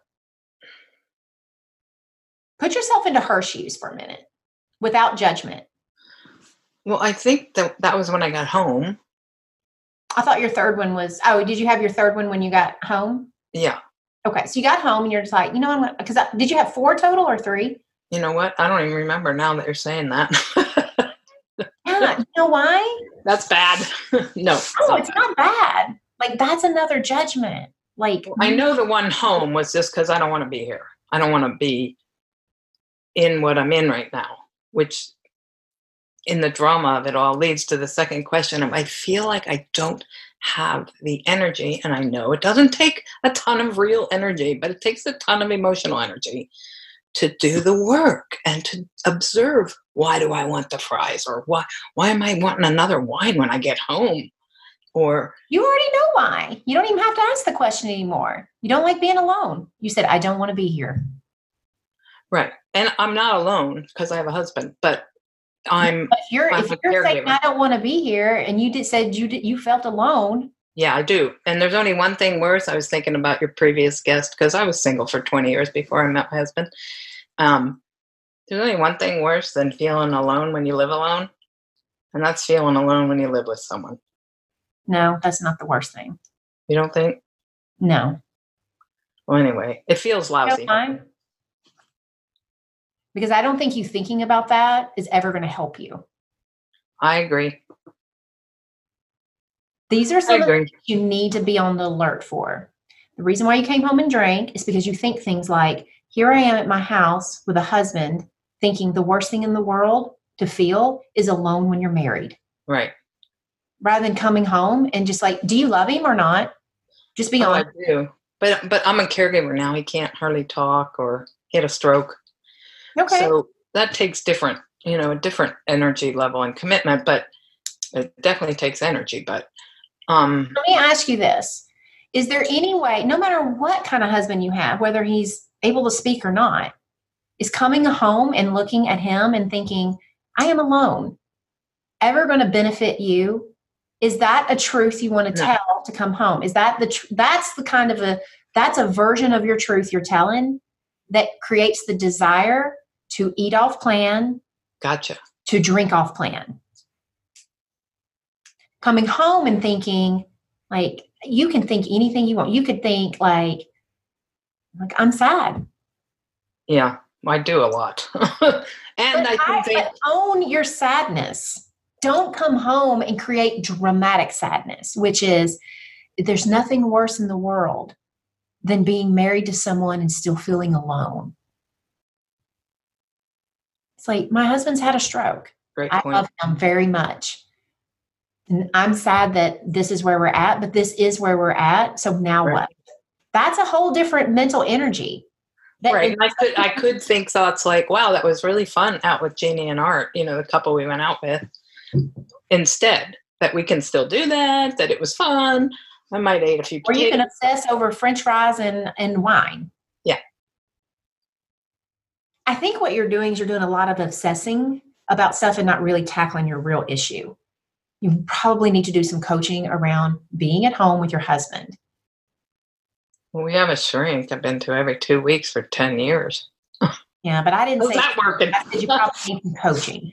Put yourself into her shoes for a minute without judgment. Well, I think that that was when I got home. I thought your third one was, oh, did you have your third one when you got home? Yeah. Okay, so you got home and you're just like, you know, I'm because did you have four total or three? You know what? I don't even remember now that you're saying that. Yeah, you know why? That's bad. No. it's Oh, not it's bad. not bad. Like that's another judgment. Like I know the one home was just because I don't want to be here. I don't want to be in what I'm in right now, which in the drama of it all leads to the second question of I feel like I don't have the energy, and I know it doesn't take a ton of real energy, but it takes a ton of emotional energy to do the work and to observe why do I want the fries, or why why am I wanting another wine when I get home, or you already know why. You don't even have to ask the question anymore. You don't like being alone. You said, I don't want to be here. right. And I'm not alone because I have a husband, but I'm But if you're I'm if a you're saying caregiver. I don't want to be here, and you did said you did, you felt alone. Yeah, I do. And there's only one thing worse. I was thinking about your previous guest because I was single for twenty years before I met my husband. Um, there's only one thing worse than feeling alone when you live alone, and that's feeling alone when you live with someone. No, that's not the worst thing. You don't think? No. Well, anyway, it feels You know lousy. why? Because I don't think you thinking about that is ever going to help you. I agree. These are I some of the agree. things you need to be on the alert for. The reason why you came home and drank is because you think things like, here I am at my house with a husband thinking the worst thing in the world to feel is alone when you're married. Right. Rather than coming home and just like, do you love him or not? Just be Oh, I honest. do. But but I'm a caregiver now. He can't hardly talk, or he had a stroke. Okay. So that takes different, you know, a different energy level and commitment, but it definitely takes energy. But um, let me ask you this. Is there any way, no matter what kind of husband you have, whether he's able to speak or not, is coming home and looking at him and thinking, I am alone, ever going to benefit you? Is that a truth you want to No. tell to come home? Is that the, tr- that's the kind of a, that's a version of your truth you're telling that creates the desire to eat off plan, Gotcha. to drink off plan. Coming home and thinking, like, you can think anything you want. You could think like, like I'm sad. Yeah, I do a lot. and But I I, think but own your sadness. Don't come home and create dramatic sadness, which is there's nothing worse in the world than being married to someone and still feeling alone. It's like, my husband's had a stroke. great I point. love him very much. And I'm sad that this is where we're at, but this is where we're at. So now Right. what? That's a whole different mental energy. That Right. is- And I could I could think thoughts like, wow, that was really fun out with Jeannie and Art, you know, the couple we went out with. Instead, that we can still do that, that it was fun. I might eat a few or you can potatoes. obsess over French fries and, and wine. Yeah. I think what you're doing is you're doing a lot of obsessing about stuff and not really tackling your real issue. You probably need to do some coaching around being at home with your husband. Well, we have a shrink I've been to every two weeks for ten years. Yeah, but I didn't How's say that working? I said you probably need some coaching.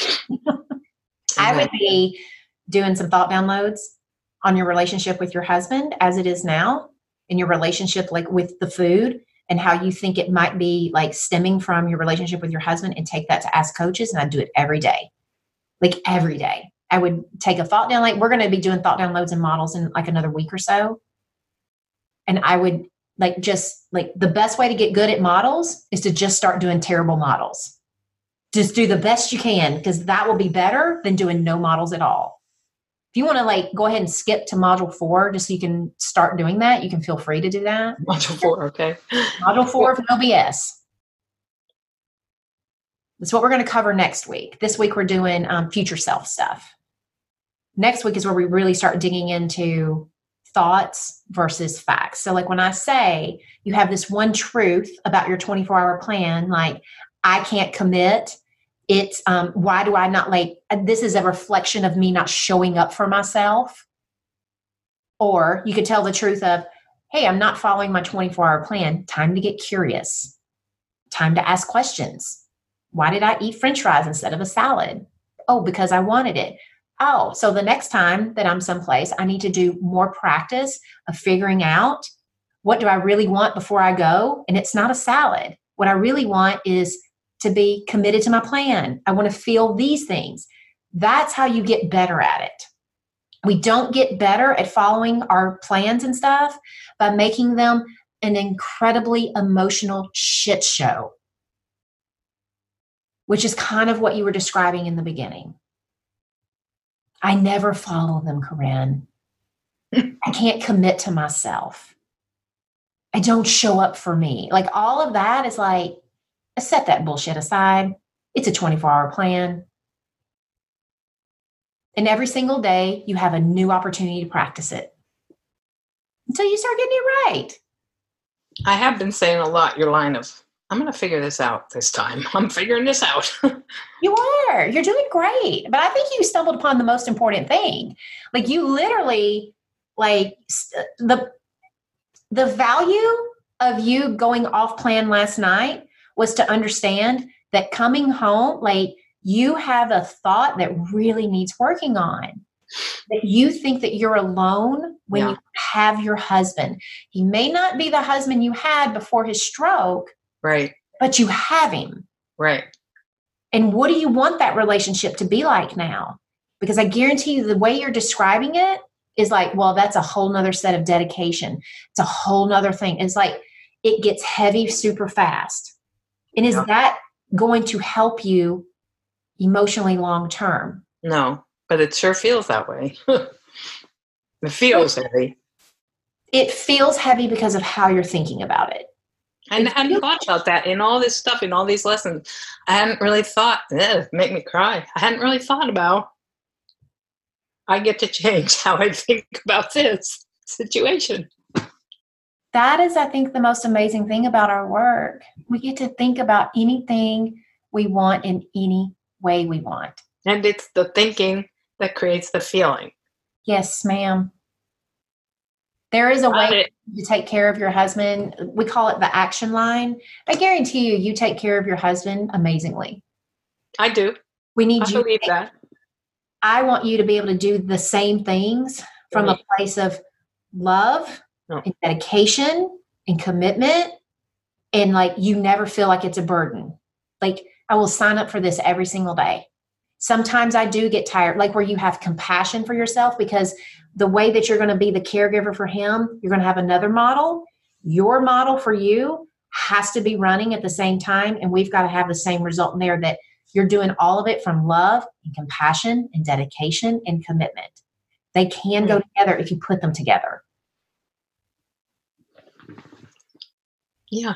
I would be doing some thought downloads on your relationship with your husband as it is now, and your relationship like with the food, and how you think it might be like stemming from your relationship with your husband, and take that to Ask Coaches. And I do it every day, like every day. I would take a thought down, like we're going to be doing thought downloads and models in like another week or so. And I would like, just like the best way to get good at models is to just start doing terrible models. Just do the best you can, because that will be better than doing no models at all. If you want to like go ahead and skip to module four, just so you can start doing that, you can feel free to do that. Module four, okay. Module four of No B S. That's what we're going to cover next week. This week we're doing um, future self stuff. Next week is where we really start digging into thoughts versus facts. So like when I say you have this one truth about your twenty-four hour plan, like I can't commit. It's um, why do I not like, this is a reflection of me not showing up for myself. Or you could tell the truth of, hey, I'm not following my twenty-four hour plan. Time to get curious. Time to ask questions. Why did I eat French fries instead of a salad? Oh, because I wanted it. Oh, so the next time that I'm someplace, I need to do more practice of figuring out what do I really want before I go? And it's not a salad. What I really want is to be committed to my plan. I want to feel these things. That's how you get better at it. We don't get better at following our plans and stuff by making them an incredibly emotional shit show, which is kind of what you were describing in the beginning. I never follow them, Corinne. I can't commit to myself. I don't show up for me. Like all of that is like, set that bullshit aside. It's a twenty-four hour plan. And every single day you have a new opportunity to practice it until you start getting it right. I have been saying a lot your line of, I'm going to figure this out this time. I'm figuring this out. You are. You're doing great. But I think you stumbled upon the most important thing. Like you literally, like st- the, the value of you going off plan last night was to understand that coming home, like you have a thought that really needs working on. That you think that you're alone when Yeah. you have your husband. He may not be the husband you had before his stroke, Right, but you have him. right. And what do you want that relationship to be like now? Because I guarantee you the way you're describing it is like, well, that's a whole nother set of dedication. It's a whole nother thing. It's like, it gets heavy super fast. And is Yeah. that going to help you emotionally long term? No, but it sure feels that way. It feels heavy. it feels heavy because of how you're thinking about it. And I hadn't thought about that in all this stuff, in all these lessons. I hadn't really thought, eh, make me cry. I hadn't really thought about, I get to change how I think about this situation. That is, I think, the most amazing thing about our work. We get to think about anything we want in any way we want. And it's the thinking that creates the feeling. Yes, ma'am. There is a Got way it. to take care of your husband. We call it the action line. I guarantee you, you take care of your husband amazingly. I do. We need I you. believe that. I want you to be able to do the same things from a place of love Oh. and dedication and commitment. And like, you never feel like it's a burden. Like, I will sign up for this every single day. Sometimes I do get tired, like where you have compassion for yourself, because the way that you're going to be the caregiver for him, you're going to have another model. Your model for you has to be running at the same time. And we've got to have the same result in there, that you're doing all of it from love and compassion and dedication and commitment. They can go together if you put them together. Yeah.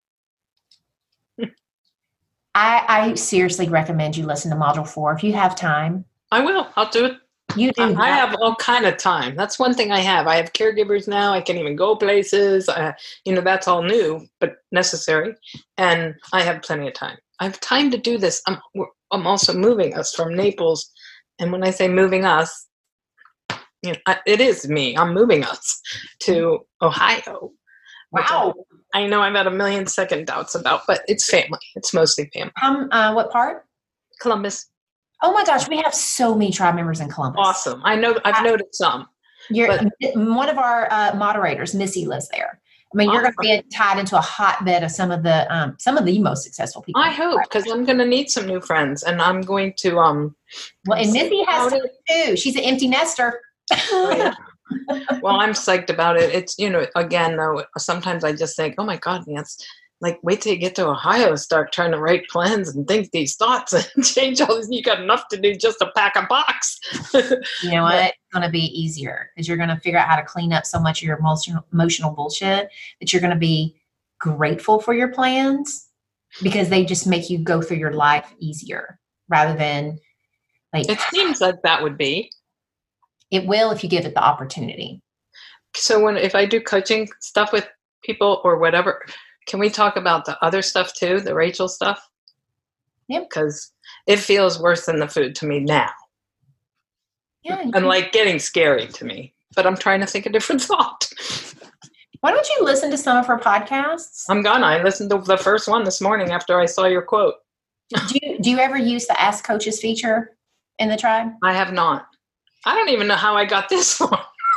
I, I seriously recommend you listen to Module four if you have time. I will. I'll do it. You do. I, I that. have all kind of time. That's one thing I have. I have caregivers now. I can even go places. Uh, you know, that's all new, but necessary. And I have plenty of time. I have time to do this. I'm, I'm also moving us from Naples. And when I say moving us, you know, I, it is me. I'm moving us to Ohio. which Wow. I, I know I've had a million second doubts about, but it's family. It's mostly family. Um, uh, what part? Columbus. Oh my gosh, we have so many tribe members in Columbus. Awesome. I know. I've I, noted some. You're but, one of our uh, moderators, Missy, lives there. I mean, you're awesome. going to be tied into a hotbed of some of the um, some of the most successful people. I hope, because I'm going to need some new friends, and I'm going to um. Well, and Missy has it. too. She's an empty nester. Oh, yeah. Well, I'm psyched about it. It's, you know, again, though, sometimes I just think, oh my God, Nance, like, wait till you get to Ohio and start trying to write plans and think these thoughts and change all this. You got enough to do just to pack a box. You know what? It's going to be easier because you're going to figure out how to clean up so much of your emotional, emotional bullshit that you're going to be grateful for your plans because they just make you go through your life easier rather than like. It seems like that would be. It will if you give it the opportunity. So when if I do coaching stuff with people or whatever, can we talk about the other stuff too, the Rachel stuff? Yep. Because it feels worse than the food to me now. Yeah. And like getting scary to me. But I'm trying to think a different thought. Why don't you listen to some of her podcasts? I'm gonna. I listened to the first one this morning after I saw your quote. Do you, do you ever use the Ask Coaches feature in the tribe? I have not. I don't even know how I got this one.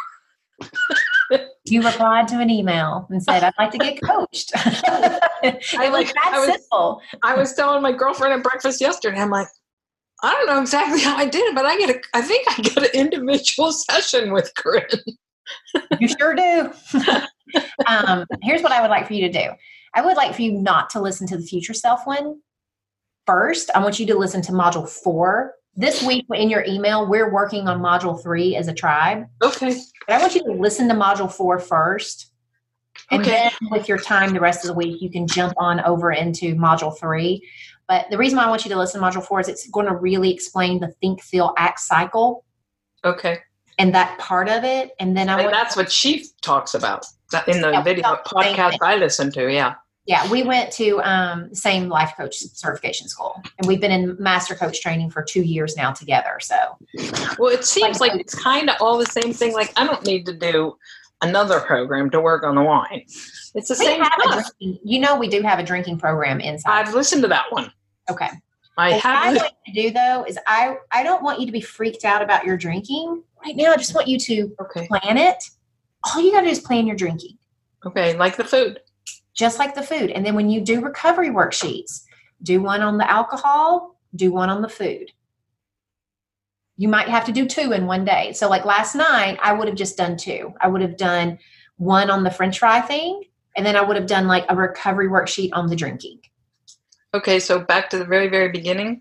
You replied to an email and said, I'd like to get coached. It was like- that I was- simple. I was telling my girlfriend at breakfast yesterday, I'm like, I don't know exactly how I did it, but I get a, I think I get an individual session with Corinne. You sure do. um, here's what I would like for you to do. I would like for you not to listen to the Future Self one first. I want you to listen to module four. This week in your email, we're working on module three as a tribe. Okay. But I want you to listen to module four first. And Okay. then with your time the rest of the week, you can jump on over into module three. But the reason why I want you to listen to module four is it's going to really explain the think, feel, act cycle Okay. and that part of it. And then I And want that's what she talks about that in the Yeah, we video talk the same podcast thing. I listen to. Yeah. Yeah, we went to um, the same life coach certification school, and we've been in master coach training for two years now together. So, Well, it seems like it's kind of all the same thing. Like, I don't need to do another program to work on the wine. It's the we same have a stuff. drinking, you know, we do have a drinking program inside. I've listened to that one. Okay. I What I have. want you to do though is I I don't want you to be freaked out about your drinking right now. I just want you to Okay. plan it. All you got to do is plan your drinking, Okay. Like the food. just like the food. And then when you do recovery worksheets, do one on the alcohol, do one on the food. You might have to do two in one day. So like last night, I would have just done two. I would have done one on the French fry thing, and then I would have done like a recovery worksheet on the drinking. Okay. So back to the very, very beginning.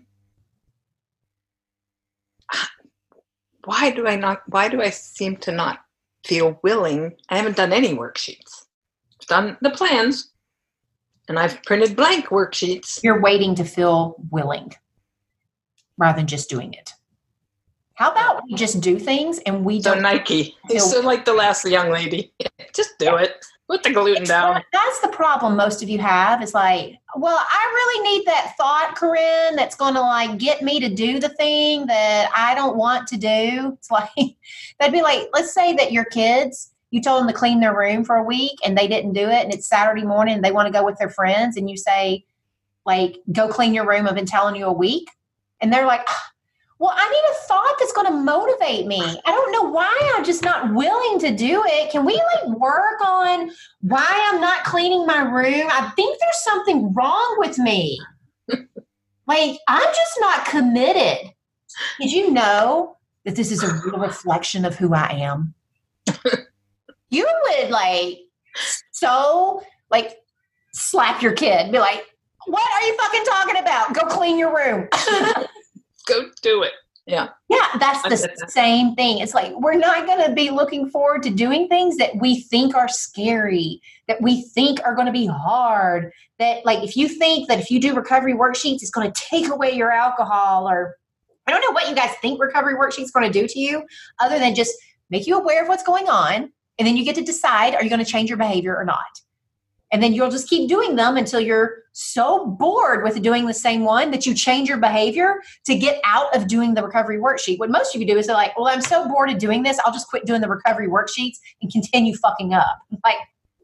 Why do I not, why do I seem to not feel willing. I haven't done any worksheets. I've done the plans, and I've printed blank worksheets. You're waiting to feel willing rather than just doing it. How about we just do things and we So don't Nike. feel- So like the last young lady. Just do it. Put the gluten It's down. not- that's the problem most of you have. It's like, well, I really need that thought, Corinne, that's going to like get me to do the thing that I don't want to do. It's like, that'd be like, let's say that your kids, you told them to clean their room for a week and they didn't do it. And it's Saturday morning and they want to go with their friends. And you say, like, go clean your room. I've been telling you a week. And they're like, well, I need a thought that's going to motivate me. I don't know why I'm just not willing to do it. Can we like work on why I'm not cleaning my room? I think there's something wrong with me. Like, I'm just not committed. Did you know that this is a real reflection of who I am? You would like so like slap your kid, be like, what are you fucking talking about? Go clean your room. Go do it. Yeah. Yeah, that's the same thing. It's like we're not going to be looking forward to doing things that we think are scary, that we think are going to be hard, that like if you think that if you do recovery worksheets, it's going to take away your alcohol, or I don't know what you guys think recovery worksheets going to do to you other than just make you aware of what's going on. And then you get to decide, are you going to change your behavior or not? And then you'll just keep doing them until you're so bored with doing the same one that you change your behavior to get out of doing the recovery worksheet. What most of you do is they're like, well, I'm so bored of doing this. I'll just quit doing the recovery worksheets and continue fucking up. Like,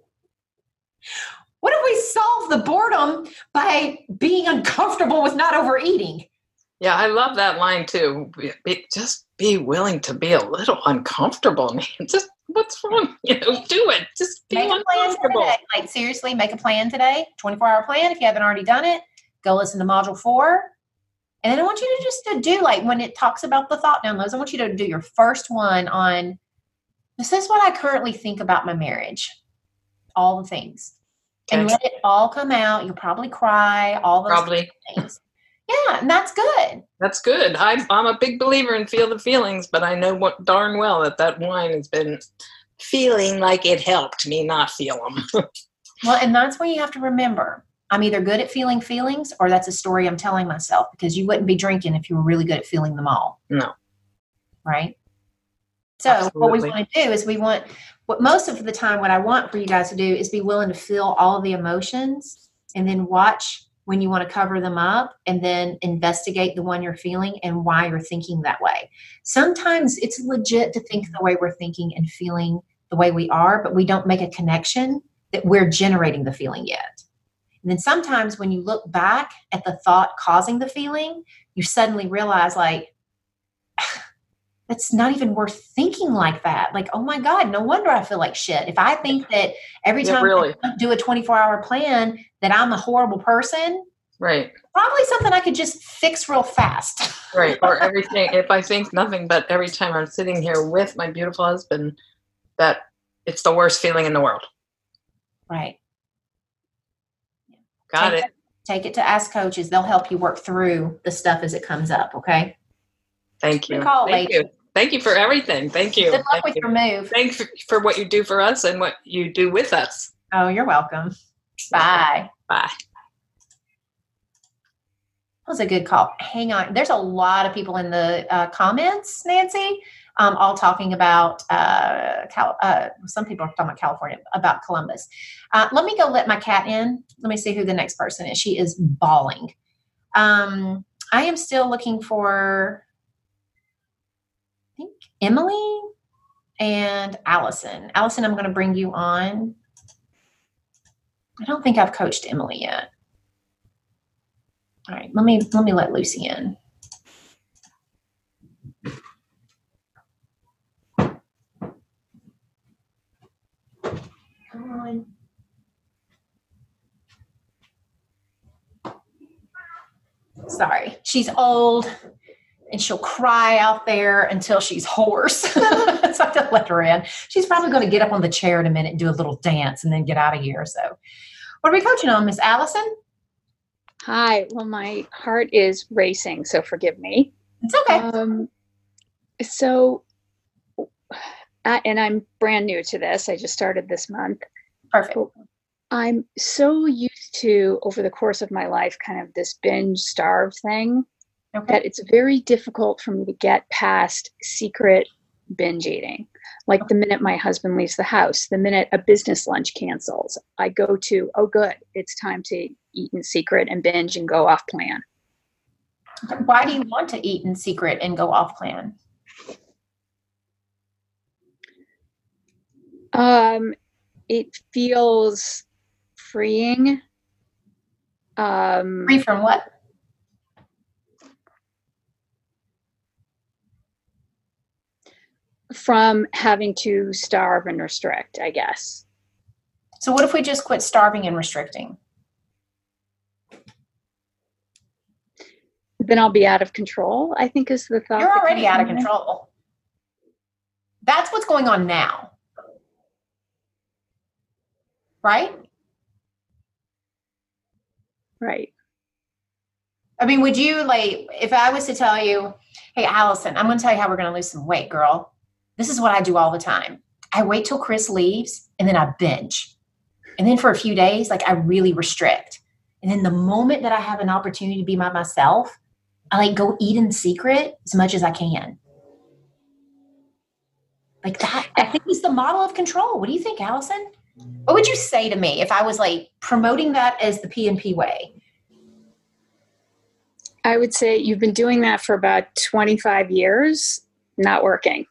what if we solve the boredom by being uncomfortable with not overeating? Yeah, I love that line too. Be, be, just be willing to be a little uncomfortable. Just what's wrong? You know, do it. Just be Make a plan uncomfortable. today. Like seriously, make a plan today. twenty-four hour plan. If you haven't already done it, go listen to module four. And then I want you to just to do like when it talks about the thought downloads, I want you to do your first one on this is what I currently think about my marriage. All the things. And Okay. let it all come out. You'll probably cry, all those Probably. things. Yeah, and that's good. That's good. I'm I'm a big believer in feel the feelings, but I know what darn well that that wine has been feeling like it helped me not feel them. Well, and that's when you have to remember, I'm either good at feeling feelings or that's a story I'm telling myself, because you wouldn't be drinking if you were really good at feeling them all. No. Right? So Absolutely. what we want to do is we want, what most of the time, what I want for you guys to do is be willing to feel all of the emotions and then watch when you want to cover them up and then investigate the one you're feeling and why you're thinking that way. Sometimes it's legit to think the way we're thinking and feeling the way we are, but we don't make a connection that we're generating the feeling yet. And then sometimes when you look back at the thought causing the feeling, you suddenly realize like, it's not even worth thinking like that. Like, oh my God, no wonder I feel like shit. If I think that every Yeah, time really. I do a twenty-four hour plan that I'm a horrible person, Right. probably something I could just fix real fast. Right. Or everything. If I think nothing but every time I'm sitting here with my beautiful husband, that it's the worst feeling in the world. Right. Got take it. Take it to Ask Coaches. They'll help you work through the stuff as it comes up. Okay. Thank you. Good call, Thank lady. you. Thank you for everything. Thank you. Good luck Thank with you. your move. Thanks for, for what you do for us and what you do with us. Oh, you're welcome. Bye. Bye. That was a good call. Hang on. There's a lot of people in the uh, comments, Nancy, um, all talking about, uh, Cal- uh, some people are talking about California, about Columbus. Uh, let me go let my cat in. Let me see who the next person is. She is bawling. Um, I am still looking for, I think, Emily and Allison. Allison, I'm going to bring you on. I don't think I've coached Emily yet. All right, let me let me let Lucy in. Come on. Sorry, she's old and she'll cry out there until she's hoarse. So I have to let her in. She's probably going to get up on the chair in a minute and do a little dance and then get out of here. So what are we coaching on, Miss Allison? Hi. Well, my heart is racing, so forgive me. It's okay. Um, so uh, and I'm brand new to this. I just started this month. Perfect. I'm so used to, over the course of my life, kind of this binge starve thing, Okay. that it's very difficult for me to get past secret binge eating. Like the minute my husband leaves the house, the minute a business lunch cancels, I go to, oh, good, it's time to eat in secret and binge and go off plan. Why do you want to eat in secret and go off plan? Um, it feels freeing. Um, Free from what? from having to starve and restrict, I guess. So what if we just quit starving and restricting? Then I'll be out of control, I think is the thought. You're that already comes out to of mind. control. That's what's going on now. Right? Right. I mean, would you, like, if I was to tell you, hey, Allison, I'm going to tell you how we're going to lose some weight, girl. This is what I do all the time. I wait till Chris leaves and then I binge. And then for a few days, like I really restrict. And then the moment that I have an opportunity to be by myself, I like go eat in secret as much as I can. Like that, I think is the model of control. What do you think, Allison? What would you say to me if I was like promoting that as the P and P way? I would say you've been doing that for about twenty-five years, not working.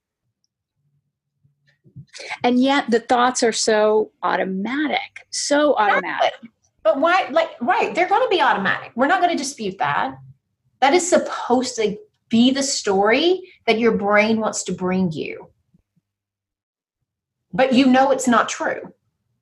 And yet the thoughts are so automatic, so automatic. But why, like, right, they're going to be automatic. We're not going to dispute that. That is supposed to be the story that your brain wants to bring you. But you know it's not true.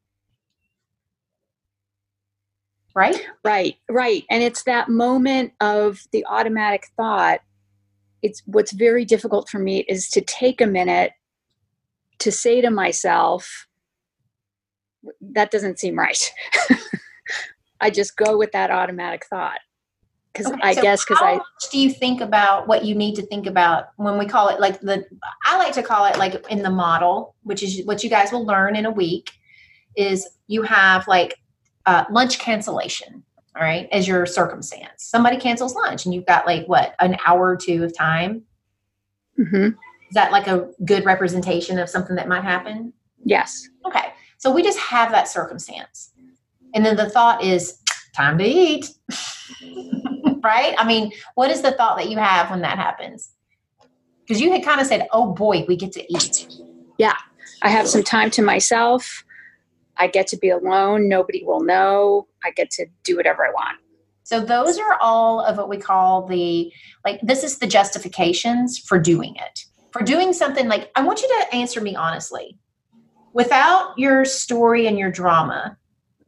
Right? Right, right. And it's that moment of the automatic thought. It's what's very difficult for me is to take a minute to say to myself, that doesn't seem right. I just go with that automatic thought. Because Okay, I so guess because how I much do you think about what you need to think about when we call it like the, I like to call it like in the model, which is what you guys will learn in a week, is you have like uh, lunch cancellation, all right, as your circumstance. Somebody cancels lunch and you've got like what, an hour or two of time? Mhm. Is that like a good representation of something that might happen? Yes. Okay. So we just have that circumstance. And then the thought is time to eat. Right? I mean, what is the thought that you have when that happens? Because you had kind of said, oh boy, we get to eat. Yeah. I have some time to myself. I get to be alone. Nobody will know. I get to do whatever I want. So those are all of what we call the, like, this is the justifications for doing it. For doing something like, I want you to answer me honestly. Without your story and your drama,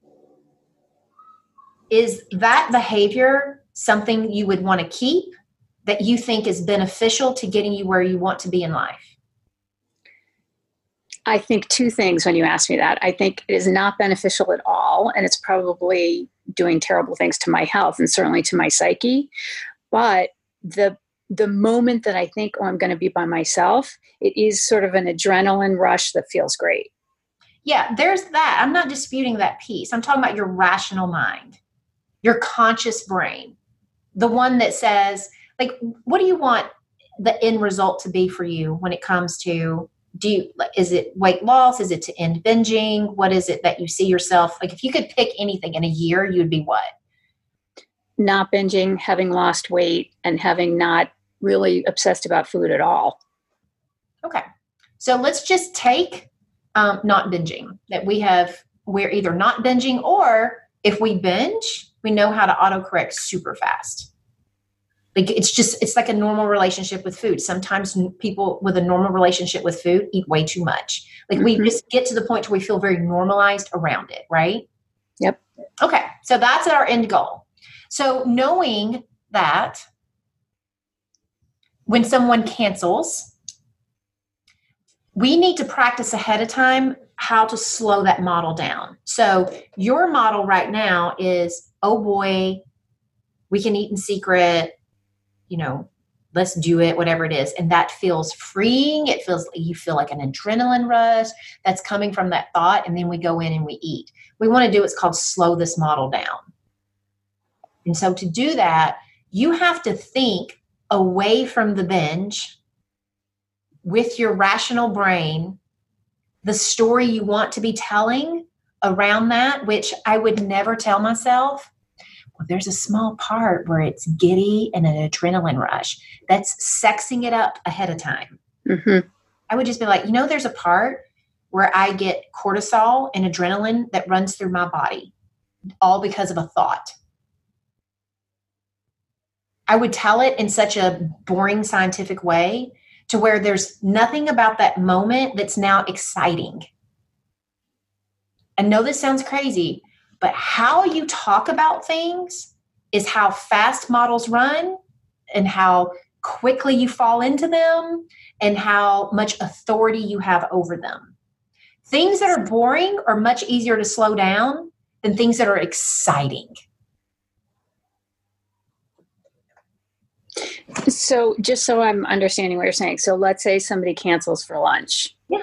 is that behavior something you would want to keep that you think is beneficial to getting you where you want to be in life? I think two things when you ask me that. I think it is not beneficial at all, and it's probably doing terrible things to my health and certainly to my psyche. But the the moment that I think, oh, I'm going to be by myself, it is sort of an adrenaline rush that feels great. Yeah, there's that. I'm not disputing that piece. I'm talking about your rational mind, your conscious brain, the one that says, like, what do you want the end result to be for you when it comes to, do you, is it weight loss? Is it to end binging? What is it that you see yourself? Like, if you could pick anything in a year, you'd be what? Not binging, having lost weight, and having not really obsessed about food at all. Okay. So let's just take um, not binging, that we have, we're either not binging, or if we binge, we know how to autocorrect super fast. Like it's just, it's like a normal relationship with food. Sometimes people with a normal relationship with food eat way too much. Like mm-hmm. we just get to the point where we feel very normalized around it, right? Yep. Okay. So that's our end goal. So knowing that when someone cancels, we need to practice ahead of time how to slow that model down. So your model right now is, oh boy, we can eat in secret. You know, let's do it, whatever it is. And that feels freeing. It feels, you feel like an adrenaline rush that's coming from that thought. And then we go in and we eat. We want to do what's called slow this model down. And so to do that, you have to think away from the binge with your rational brain, the story you want to be telling around that, which I would never tell myself. Well, there's a small part where it's giddy and an adrenaline rush. That's sexing it up ahead of time. Mm-hmm. I would just be like, you know, there's a part where I get cortisol and adrenaline that runs through my body, all because of a thought. I would tell it in such a boring scientific way to where there's nothing about that moment that's now exciting. I know this sounds crazy, but how you talk about things is how fast models run and how quickly you fall into them and how much authority you have over them. Things that are boring are much easier to slow down than things that are exciting. So just so I'm understanding what you're saying. So let's say somebody cancels for lunch. Yeah.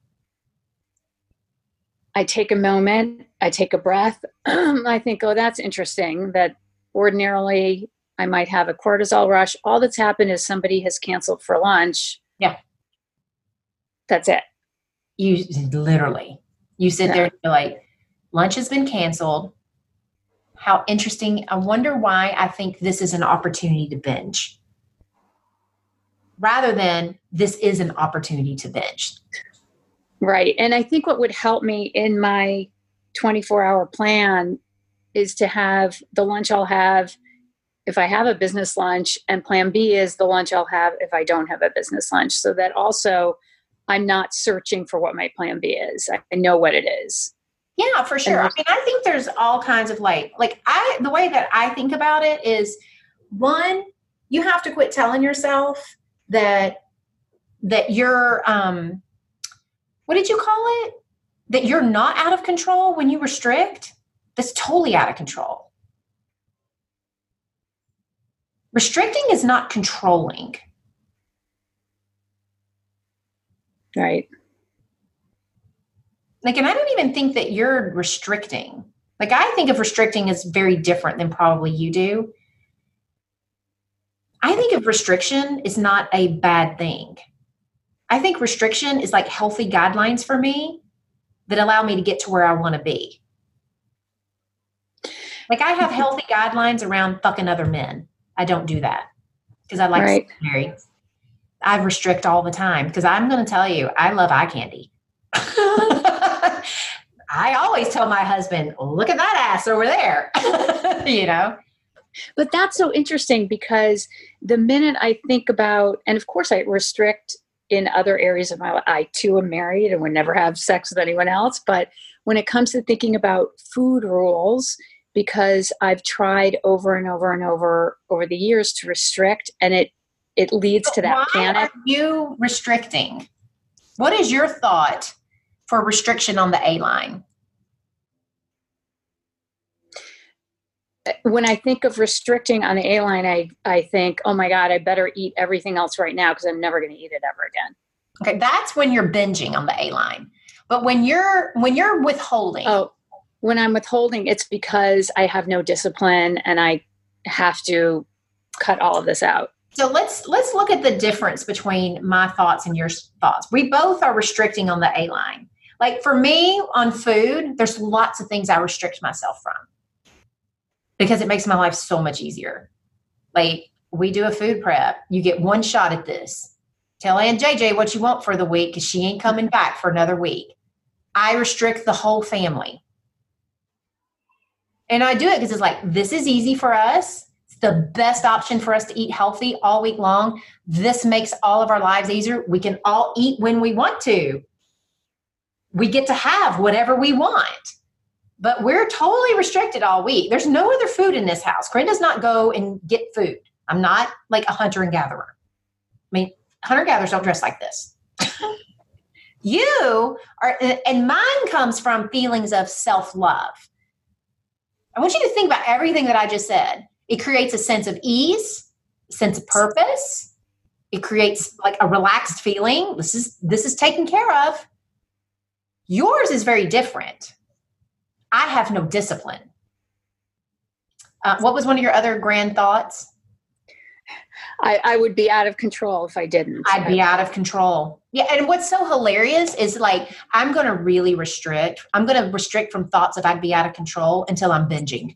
I take a moment, I take a breath. I think, oh, that's interesting that ordinarily I might have a cortisol rush. All that's happened is somebody has canceled for lunch. Yeah. That's it. You literally, you sit Yeah. there and you're like, lunch has been canceled. How interesting. I wonder why I think this is an opportunity to binge rather than this is an opportunity to binge. Right. And I think what would help me in my twenty-four hour plan is to have the lunch I'll have if I have a business lunch, and plan B is the lunch I'll have if I don't have a business lunch, so that also I'm not searching for what my plan B is. I know what it is. Yeah, for sure. I mean, I think there's all kinds of like, like I, the way that I think about it is, one, you have to quit telling yourself that, that you're, um, what did you call it? That you're not out of control when you restrict. That's totally out of control. Restricting is not controlling. Right. Like, and I don't even think that you're restricting. Like, I think of restricting as very different than probably you do. I think of restriction is not a bad thing. I think restriction is like healthy guidelines for me that allow me to get to where I want to be. Like, I have healthy guidelines around fucking other men. I don't do that because I like Right. to be married. I restrict all the time because I'm going to tell you, I love eye candy. I always tell my husband, look at that ass over there, you know? But that's so interesting because the minute I think about, and of course I restrict in other areas of my life. I too am married and would never have sex with anyone else. But when it comes to thinking about food rules, because I've tried over and over and over over the years to restrict, and it it leads to that Why panic. are you restricting? What is your thought for restriction on the A line? When I think of restricting on the A line, I, I think, oh my God, I better eat everything else right now because I'm never going to eat it ever again. Okay, that's when you're binging on the A line. But when you're when you're withholding, Oh, when I'm withholding, it's because I have no discipline and I have to cut all of this out. so let's let's look at the difference between my thoughts and your thoughts. We both are restricting on the A line. Like for me on food, there's lots of things I restrict myself from because it makes my life so much easier. Like we do a food prep. You get one shot at this. Tell Aunt J J what you want for the week because she ain't coming back for another week. I restrict the whole family. And I do it because it's like, this is easy for us. It's the best option for us to eat healthy all week long. This makes all of our lives easier. We can all eat when we want to. We get to have whatever we want. But we're totally restricted all week. There's no other food in this house. Corinne does not go and get food. I'm not like a hunter and gatherer. I mean, hunter-gatherers don't dress like this. You are, and mine comes from feelings of self-love. I want you to think about everything that I just said. It creates a sense of ease. sense of purpose. It creates like a relaxed feeling. This is, this is taken care of. Yours is very different. I have no discipline. Uh, what was one of your other grand thoughts? I, I would be out of control if I didn't. I'd be out of control. Yeah. And what's so hilarious is like, I'm going to really restrict. I'm going to restrict from thoughts of I'd be out of control until I'm binging.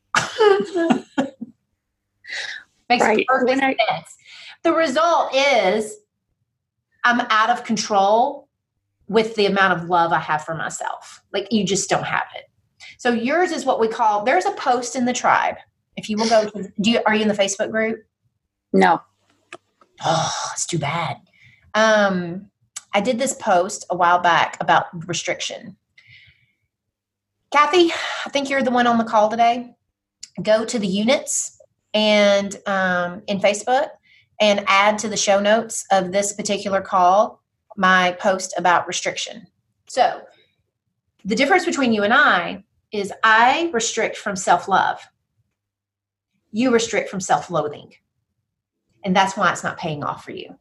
Makes Right. perfect When I- sense. The result is I'm out of control with the amount of love I have for myself. Like you just don't have it. So yours is what we call, there's a post in the tribe. If you will go to, do you, are you in the Facebook group? No. Oh, it's too bad. Um, I did this post a while back about restriction. Kathy, I think you're the one on the call today. Go to the units and um, in Facebook and add to the show notes of this particular call my post about restriction. So the difference between you and I is I restrict from self-love. You restrict from self-loathing. And that's why it's not paying off for you.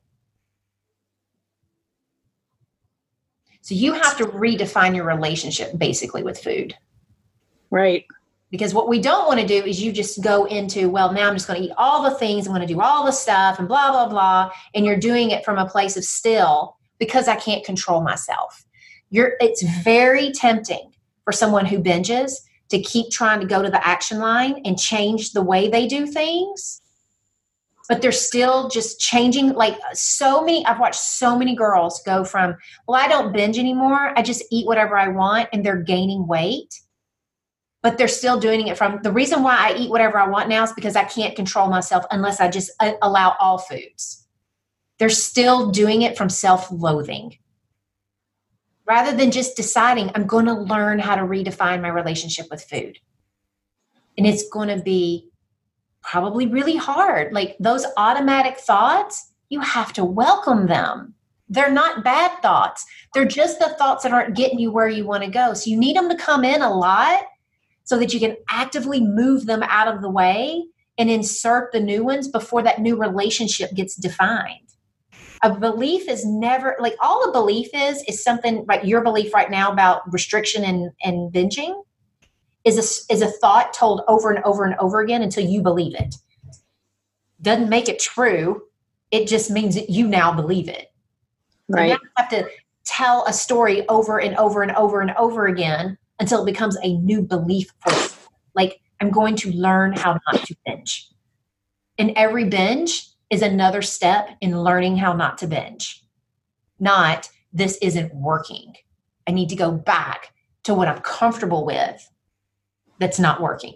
So you have to redefine your relationship basically with food. Right. Because what we don't want to do is you just go into, well, now I'm just going to eat all the things. I'm going to do all the stuff and blah, blah, blah. And you're doing it from a place of still because I can't control myself. You're, it's very tempting for someone who binges to keep trying to go to the action line and change the way they do things. But they're still just changing. Like so many, I've watched so many girls go from, well, I don't binge anymore. I just eat whatever I want. And they're gaining weight. But they're still doing it from, the reason why I eat whatever I want now is because I can't control myself unless I just uh, allow all foods. They're still doing it from self-loathing. Rather than just deciding, I'm going to learn how to redefine my relationship with food. And it's going to be probably really hard. Like those automatic thoughts, you have to welcome them. They're not bad thoughts. They're just the thoughts that aren't getting you where you want to go. So you need them to come in a lot so that you can actively move them out of the way and insert the new ones before that new relationship gets defined. A belief is never, like all a belief is, is something like your belief right now about restriction and, and binging is a, is a thought told over and over and over again until you believe it. Doesn't make it true. It just means that you now believe it. Right. So now you have to tell a story over and over and over and over again until it becomes a new belief for you. Like, I'm going to learn how not to binge. And every binge is another step in learning how not to binge. Not, this isn't working. I need to go back to what I'm comfortable with that's not working.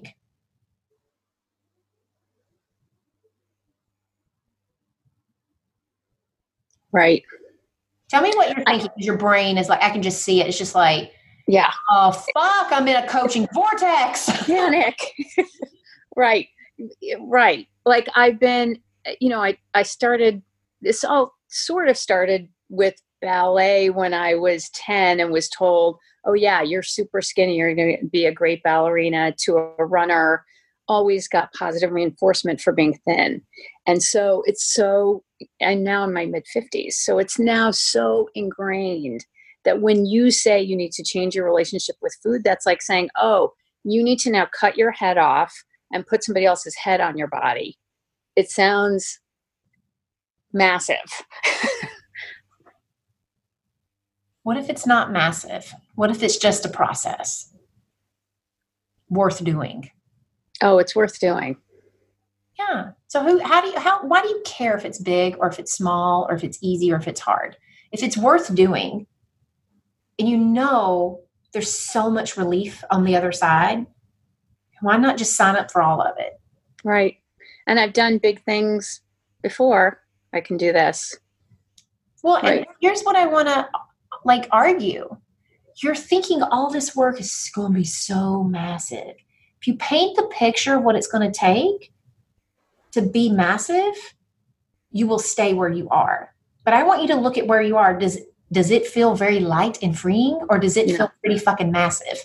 Right. Tell me what you're thinking, because your brain is like, I can just see it. It's just like, Yeah. oh, fuck, I'm in a coaching vortex. Panic. Right. Right. Like I've been, you know, I, I started, this all sort of started with ballet when I was ten and was told, oh yeah, you're super skinny. You're going to be a great ballerina, to a runner. Always got positive reinforcement for being thin. And so it's so, I'm now in my mid fifties. So it's now so ingrained that when you say you need to change your relationship with food, that's like saying, oh, you need to now cut your head off and put somebody else's head on your body. It sounds massive. What if it's not massive? What if it's just a process worth doing? Oh, it's worth doing. Yeah. So who, how do you, how, why do you care if it's big or if it's small or if it's easy or if it's hard? If it's worth doing and you know there's so much relief on the other side, why not just sign up for all of it? Right. And I've done big things before. I can do this. Well, Right. and here's what I want to like argue. You're thinking all this work is going to be so massive. If you paint the picture of what it's going to take to be massive, you will stay where you are. But I want you to look at where you are. Does, does it feel very light and freeing, or does it Yeah. feel pretty fucking massive?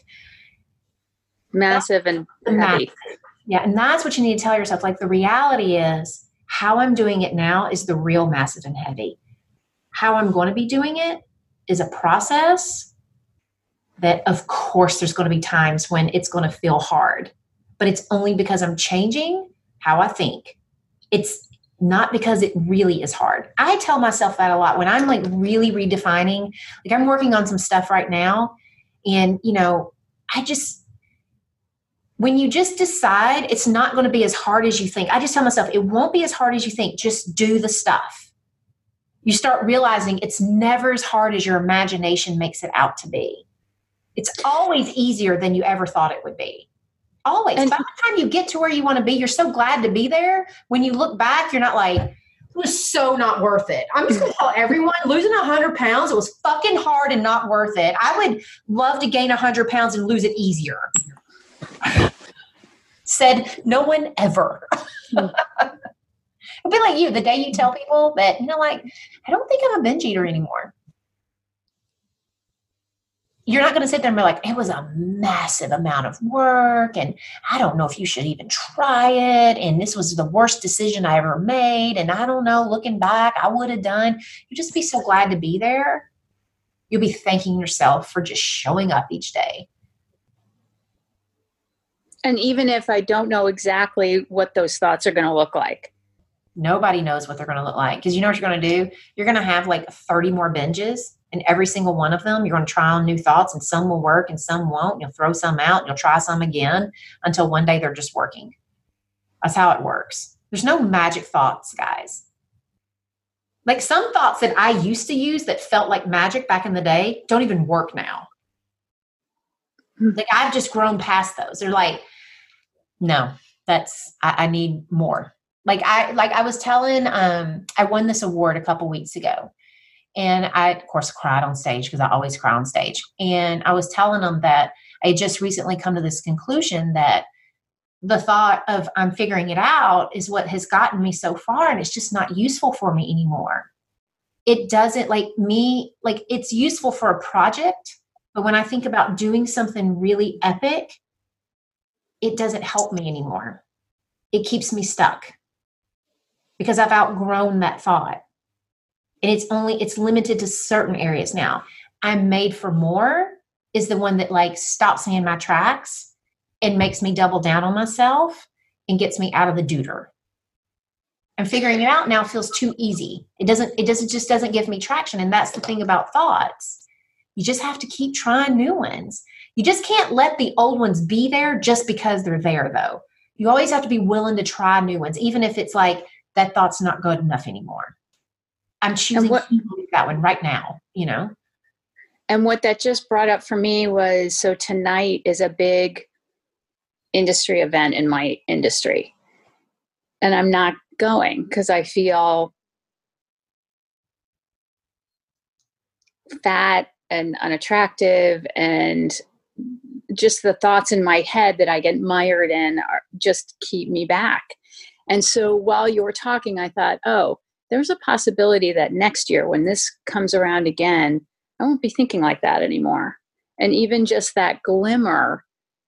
Massive and heavy. Massive. Yeah. And that's what you need to tell yourself. Like, the reality is, How I'm doing it now is the real massive and heavy. How I'm going to be doing it is a process that, of course, there's going to be times when it's going to feel hard, but it's only because I'm changing how I think. It's not because it really is hard. I tell myself that a lot when I'm like really redefining, like I'm working on some stuff right now. And, you know, I just, when you just decide it's not going to be as hard as you think, I just tell myself it won't be as hard as you think. Just do the stuff. You start realizing it's never as hard as your imagination makes it out to be. It's always easier than you ever thought it would be. Always. And by the time you get to where you want to be, you're so glad to be there. When you look back, you're not like, it was so not worth it. I'm just going to tell everyone losing one hundred pounds, it was fucking hard and not worth it. I would love to gain one hundred pounds and lose it easier. Said no one ever. It'll be like you, the day you tell people that, you know, like, I don't think I'm a binge eater anymore. You're not going to sit there and be like, it was a massive amount of work and I don't know if you should even try it. And this was the worst decision I ever made. And I don't know, looking back, I would have done. You'll just be so glad to be there. You'll be thanking yourself for just showing up each day. And even if I don't know exactly what those thoughts are going to look like. Nobody knows what they're going to look like. Because you know what you're going to do? You're going to have like thirty more binges. And every single one of them, you're going to try on new thoughts, and some will work and some won't. You'll throw some out and you'll try some again until one day they're just working. That's how it works. There's no magic thoughts, guys. Like some thoughts that I used to use that felt like magic back in the day don't even work now. Like I've just grown past those. They're like, no, that's, I, I need more. Like I, like I was telling, um, I won this award a couple weeks ago. And I, of course, cried on stage because I always cry on stage. And I was telling them that I just recently come to this conclusion that the thought of I'm figuring it out is what has gotten me so far. And it's just not useful for me anymore. It doesn't like me, like it's useful for a project. But when I think about doing something really epic, it doesn't help me anymore. It keeps me stuck because I've outgrown that thought. And it's only, it's limited to certain areas now. I'm made for more is the one that like stops me in my tracks and makes me double down on myself and gets me out of the deuter. And figuring it out now feels too easy. It doesn't, it doesn't, just doesn't give me traction. And that's the thing about thoughts. You just have to keep trying new ones. You just can't let the old ones be there just because they're there though. You always have to be willing to try new ones, even if it's like that thought's not good enough anymore. I'm choosing what, to believe that one right now, you know? And what that just brought up for me was, so tonight is a big industry event in my industry. And I'm not going because I feel fat and unattractive, and just the thoughts in my head that I get mired in are, just keep me back. And so while you were talking, I thought, oh, there's a possibility that next year when this comes around again, I won't be thinking like that anymore. And even just that glimmer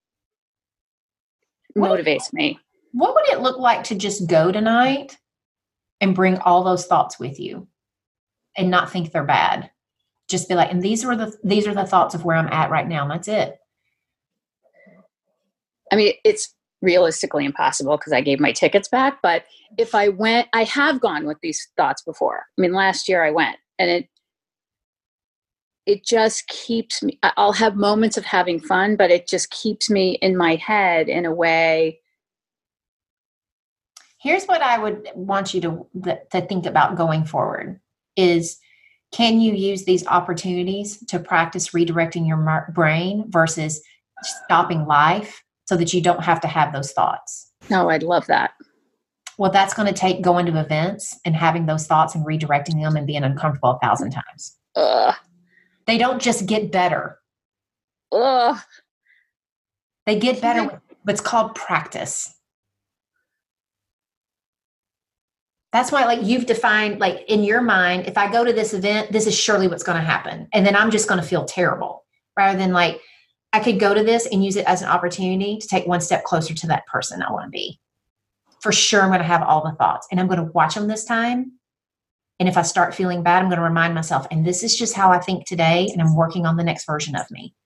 what, motivates me. What would it look like to just go tonight and bring all those thoughts with you and not think they're bad? Just be like, and these are the, these are the thoughts of where I'm at right now. And that's it. I mean, it's realistically impossible because I gave my tickets back. But if I went, I have gone with these thoughts before. I mean, last year I went, and it, it just keeps me, I'll have moments of having fun, but it just keeps me in my head in a way. Here's what I would want you to, to think about going forward is, can you use these opportunities to practice redirecting your brain versus stopping life so that you don't have to have those thoughts? No, I'd love that. Well, that's going to take going to events and having those thoughts and redirecting them and being uncomfortable a thousand times. Ugh. They don't just get better. Ugh. They get better with what's called practice. That's why, like, you've defined, like, in your mind, if I go to this event, this is surely what's going to happen. And then I'm just going to feel terrible. Rather than, like, I could go to this and use it as an opportunity to take one step closer to that person I want to be. for sure I'm going to have all the thoughts, and I'm going to watch them this time. And if I start feeling bad, I'm going to remind myself, and this is just how I think today, and I'm working on the next version of me,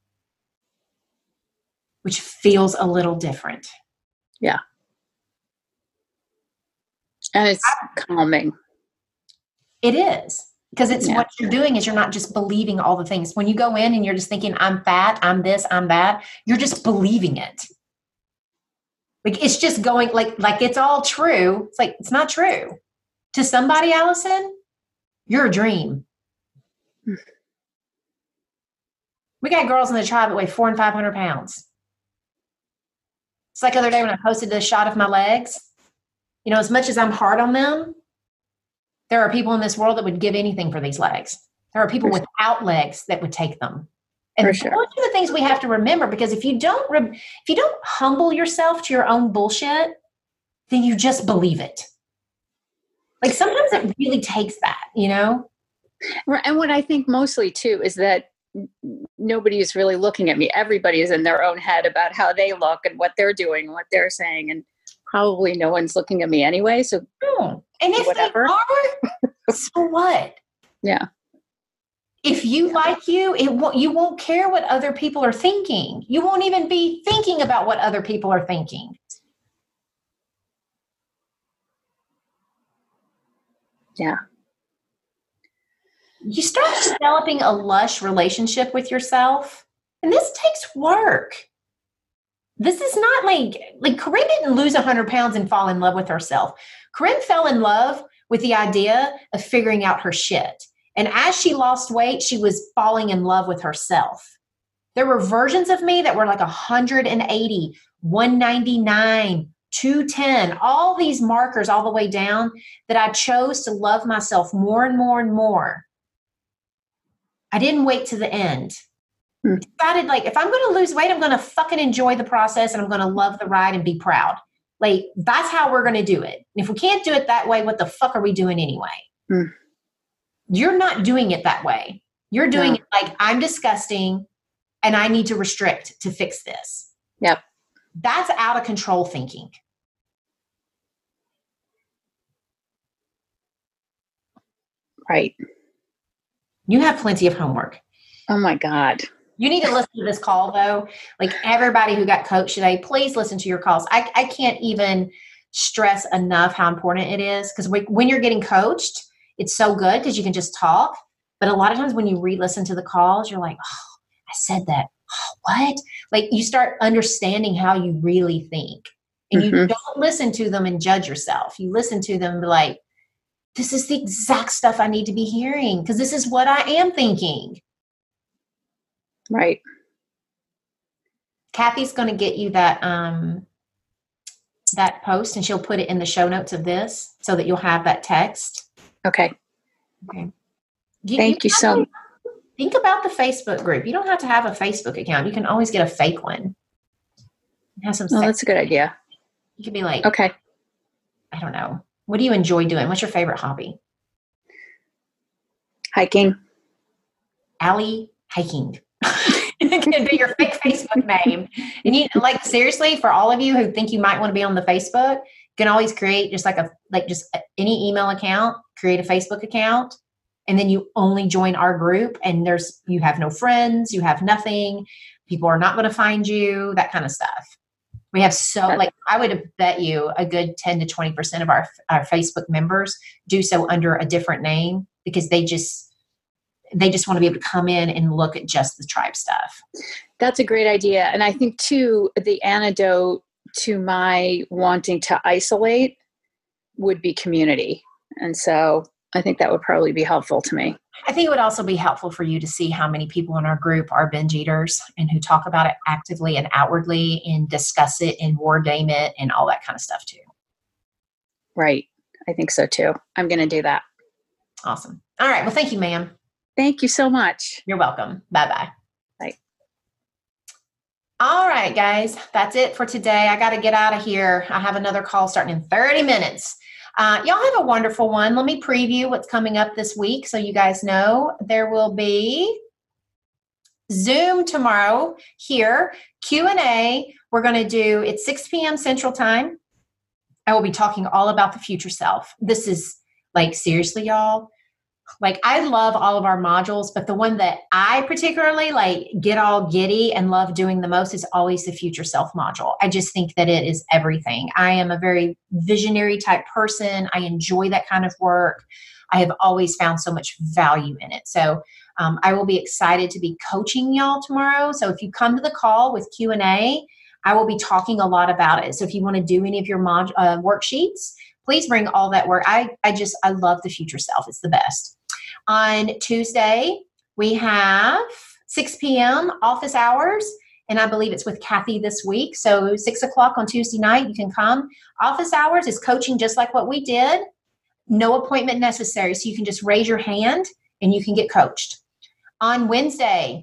which feels a little different. Yeah. And it's calming. It is. Because it's Yeah. what you're doing is you're not just believing all the things. When you go in and you're just thinking, I'm fat, I'm this, I'm that, you're just believing it. Like it's just going like, like it's all true. It's like, it's not true. To somebody, Allison, you're a dream. We got girls in the tribe that weigh four and five hundred pounds. It's like the other day when I posted the shot of my legs. You know, as much as I'm hard on them, there are people in this world that would give anything for these legs. There are people without legs that would take them. And For those sure. are the things we have to remember, because if you don't, re- if you don't humble yourself to your own bullshit, then you just believe it. Like sometimes it really takes that, you know? Right. And what I think mostly too is that n- nobody is really looking at me. Everybody is in their own head about how they look and what they're doing and what they're saying. And probably no one's looking at me anyway. So Hmm. And if whatever. they are, so what? Yeah. If you like you, it won't, you won't care what other people are thinking. You won't even be thinking about what other people are thinking. Yeah. You start developing a lush relationship with yourself, and this takes work. This is not like, like Corinne didn't lose one hundred pounds and fall in love with herself. Corinne fell in love with the idea of figuring out her shit. And as she lost weight, she was falling in love with herself. There were versions of me that were like one hundred eighty, one ninety-nine, two ten, all these markers all the way down that I chose to love myself more and more and more. I didn't wait to the end. Hmm. Decided like, if I'm going to lose weight, I'm going to fucking enjoy the process and I'm going to love the ride and be proud. Like, that's how we're going to do it. And if we can't do it that way, what the fuck are we doing anyway? Hmm. You're not doing it that way. You're doing No. it like, I'm disgusting and I need to restrict to fix this. Yep. That's out of control thinking. Right. You have plenty of homework. Oh my God. You need to listen to this call, though. Like everybody who got coached today, please listen to your calls. I, I can't even stress enough how important it is, because when you're getting coached, it's so good because you can just talk. But a lot of times when you re-listen to the calls, you're like, oh, I said that. Oh, what? Like you start understanding how you really think. And you Mhm. don't listen to them and judge yourself. You listen to them and be like, this is the exact stuff I need to be hearing because this is what I am thinking. Right. Kathy's going to get you that um, that post, and she'll put it in the show notes of this so that you'll have that text. Okay. Okay. Thank you so much. Think about the Facebook group. You don't have to have a Facebook account. You can always get a fake one. Have some. Oh, sex- that's a good idea. You could be like, Okay. I don't know. What do you enjoy doing? What's your favorite hobby? Hiking. Allie hiking. It can be your fake Facebook name. And you like, seriously, for all of you who think you might want to be on the Facebook, you can always create just like a, like just any email account, create a Facebook account, and then you only join our group, and there's, you have no friends, you have nothing. People are not going to find you, that kind of stuff. We have so, like, I would have bet you a good ten to twenty percent of our, our Facebook members do so under a different name because they just, they just want to be able to come in and look at just the tribe stuff. That's a great idea. And I think too, the antidote to my wanting to isolate would be community. And so I think that would probably be helpful to me. I think it would also be helpful for you to see how many people in our group are binge eaters and who talk about it actively and outwardly and discuss it and war game it and all that kind of stuff too. Right. I think so too. I'm going to do that. Awesome. All right. Well, thank you, ma'am. Thank you so much. You're welcome. Bye-bye. Bye. All right, guys. That's it for today. I got to get out of here. I have another call starting in thirty minutes. Uh, y'all have a wonderful one. Let me preview what's coming up this week so you guys know. There will be Zoom tomorrow here. Q and A. We're going to do, it's six p.m. Central Time. I will be talking all about the future self. This is like, seriously, y'all. Like, I love all of our modules, but the one that I particularly like get all giddy and love doing the most is always the future self module. I just think that it is everything. I am a very visionary type person. I enjoy that kind of work. I have always found so much value in it. So um, I will be excited to be coaching y'all tomorrow. So if you come to the call with Q and A, I will be talking a lot about it. So if you want to do any of your mod, uh, worksheets, please bring all that work. I, I just, I love the future self. It's the best. On Tuesday, we have six p.m. office hours, and I believe it's with Kathy this week. So six o'clock on Tuesday night, you can come. Office hours is coaching just like what we did. No appointment necessary. So you can just raise your hand and you can get coached. On Wednesday,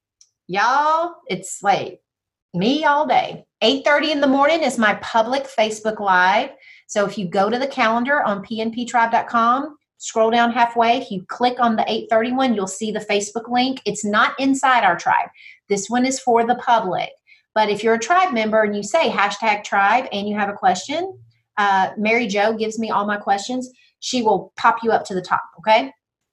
y'all, it's like me all day. eight thirty in the morning is my public Facebook Live. So if you go to the calendar on p n p tribe dot com, scroll down halfway, if you click on the eight thirty one, you'll see the Facebook link. It's not inside our tribe. This one is for the public. But if you're a tribe member and you say hashtag tribe and you have a question, uh, Mary Jo gives me all my questions. She will pop you up to the top, okay?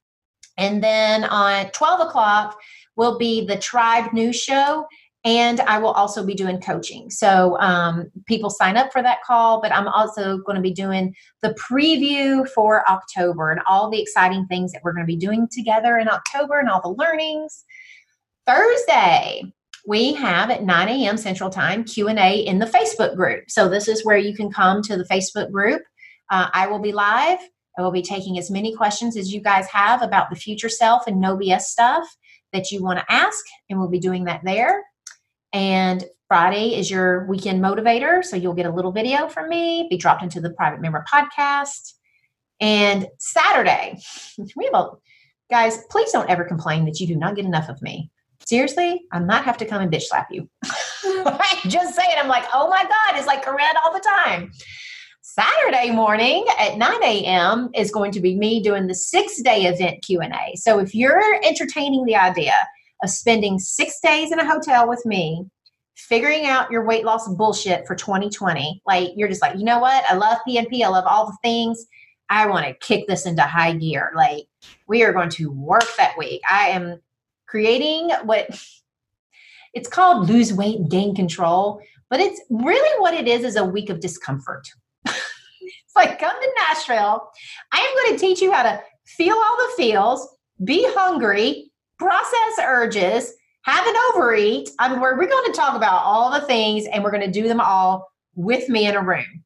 And then on twelve o'clock will be the Tribe News Show. And I will also be doing coaching. So um, people sign up for that call, but I'm also going to be doing the preview for October and all the exciting things that we're going to be doing together in October and all the learnings. Thursday, we have at nine a.m. Central Time Q and A in the Facebook group. So this is where you can come to the Facebook group. Uh, I will be live. I will be taking as many questions as you guys have about the future self and no B S stuff that you want to ask, and we'll be doing that there. And Friday is your weekend motivator. So you'll get a little video from me, be dropped into the private member podcast. And Saturday, we have a, guys, please don't ever complain that you do not get enough of me. Seriously, I might have to come and bitch slap you. I just say it. I'm like, oh my God, it's like Corinne all the time. Saturday morning at nine a.m. is going to be me doing the six-day event Q and A. So if you're entertaining the idea of spending six days in a hotel with me, figuring out your weight loss bullshit for twenty twenty. Like, you're just like, you know what? I love P N P. I love all the things. I want to kick this into high gear. Like, we are going to work that week. I am creating what it's called lose weight and gain control, but it's really what it is, is a week of discomfort. It's like, come to Nashville. I am going to teach you how to feel all the feels, be hungry, process urges, have an overeat. I'm, we're, we're going to talk about all the things, and we're going to do them all with me in a room.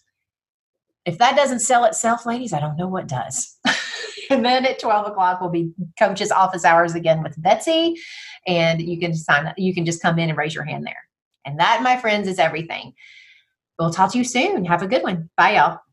If that doesn't sell itself, ladies, I don't know what does. And then at twelve o'clock will be Coach's office hours again with Betsy, and you can sign up. You can just come in and raise your hand there. And that, my friends, is everything. We'll talk to you soon. Have a good one. Bye, y'all.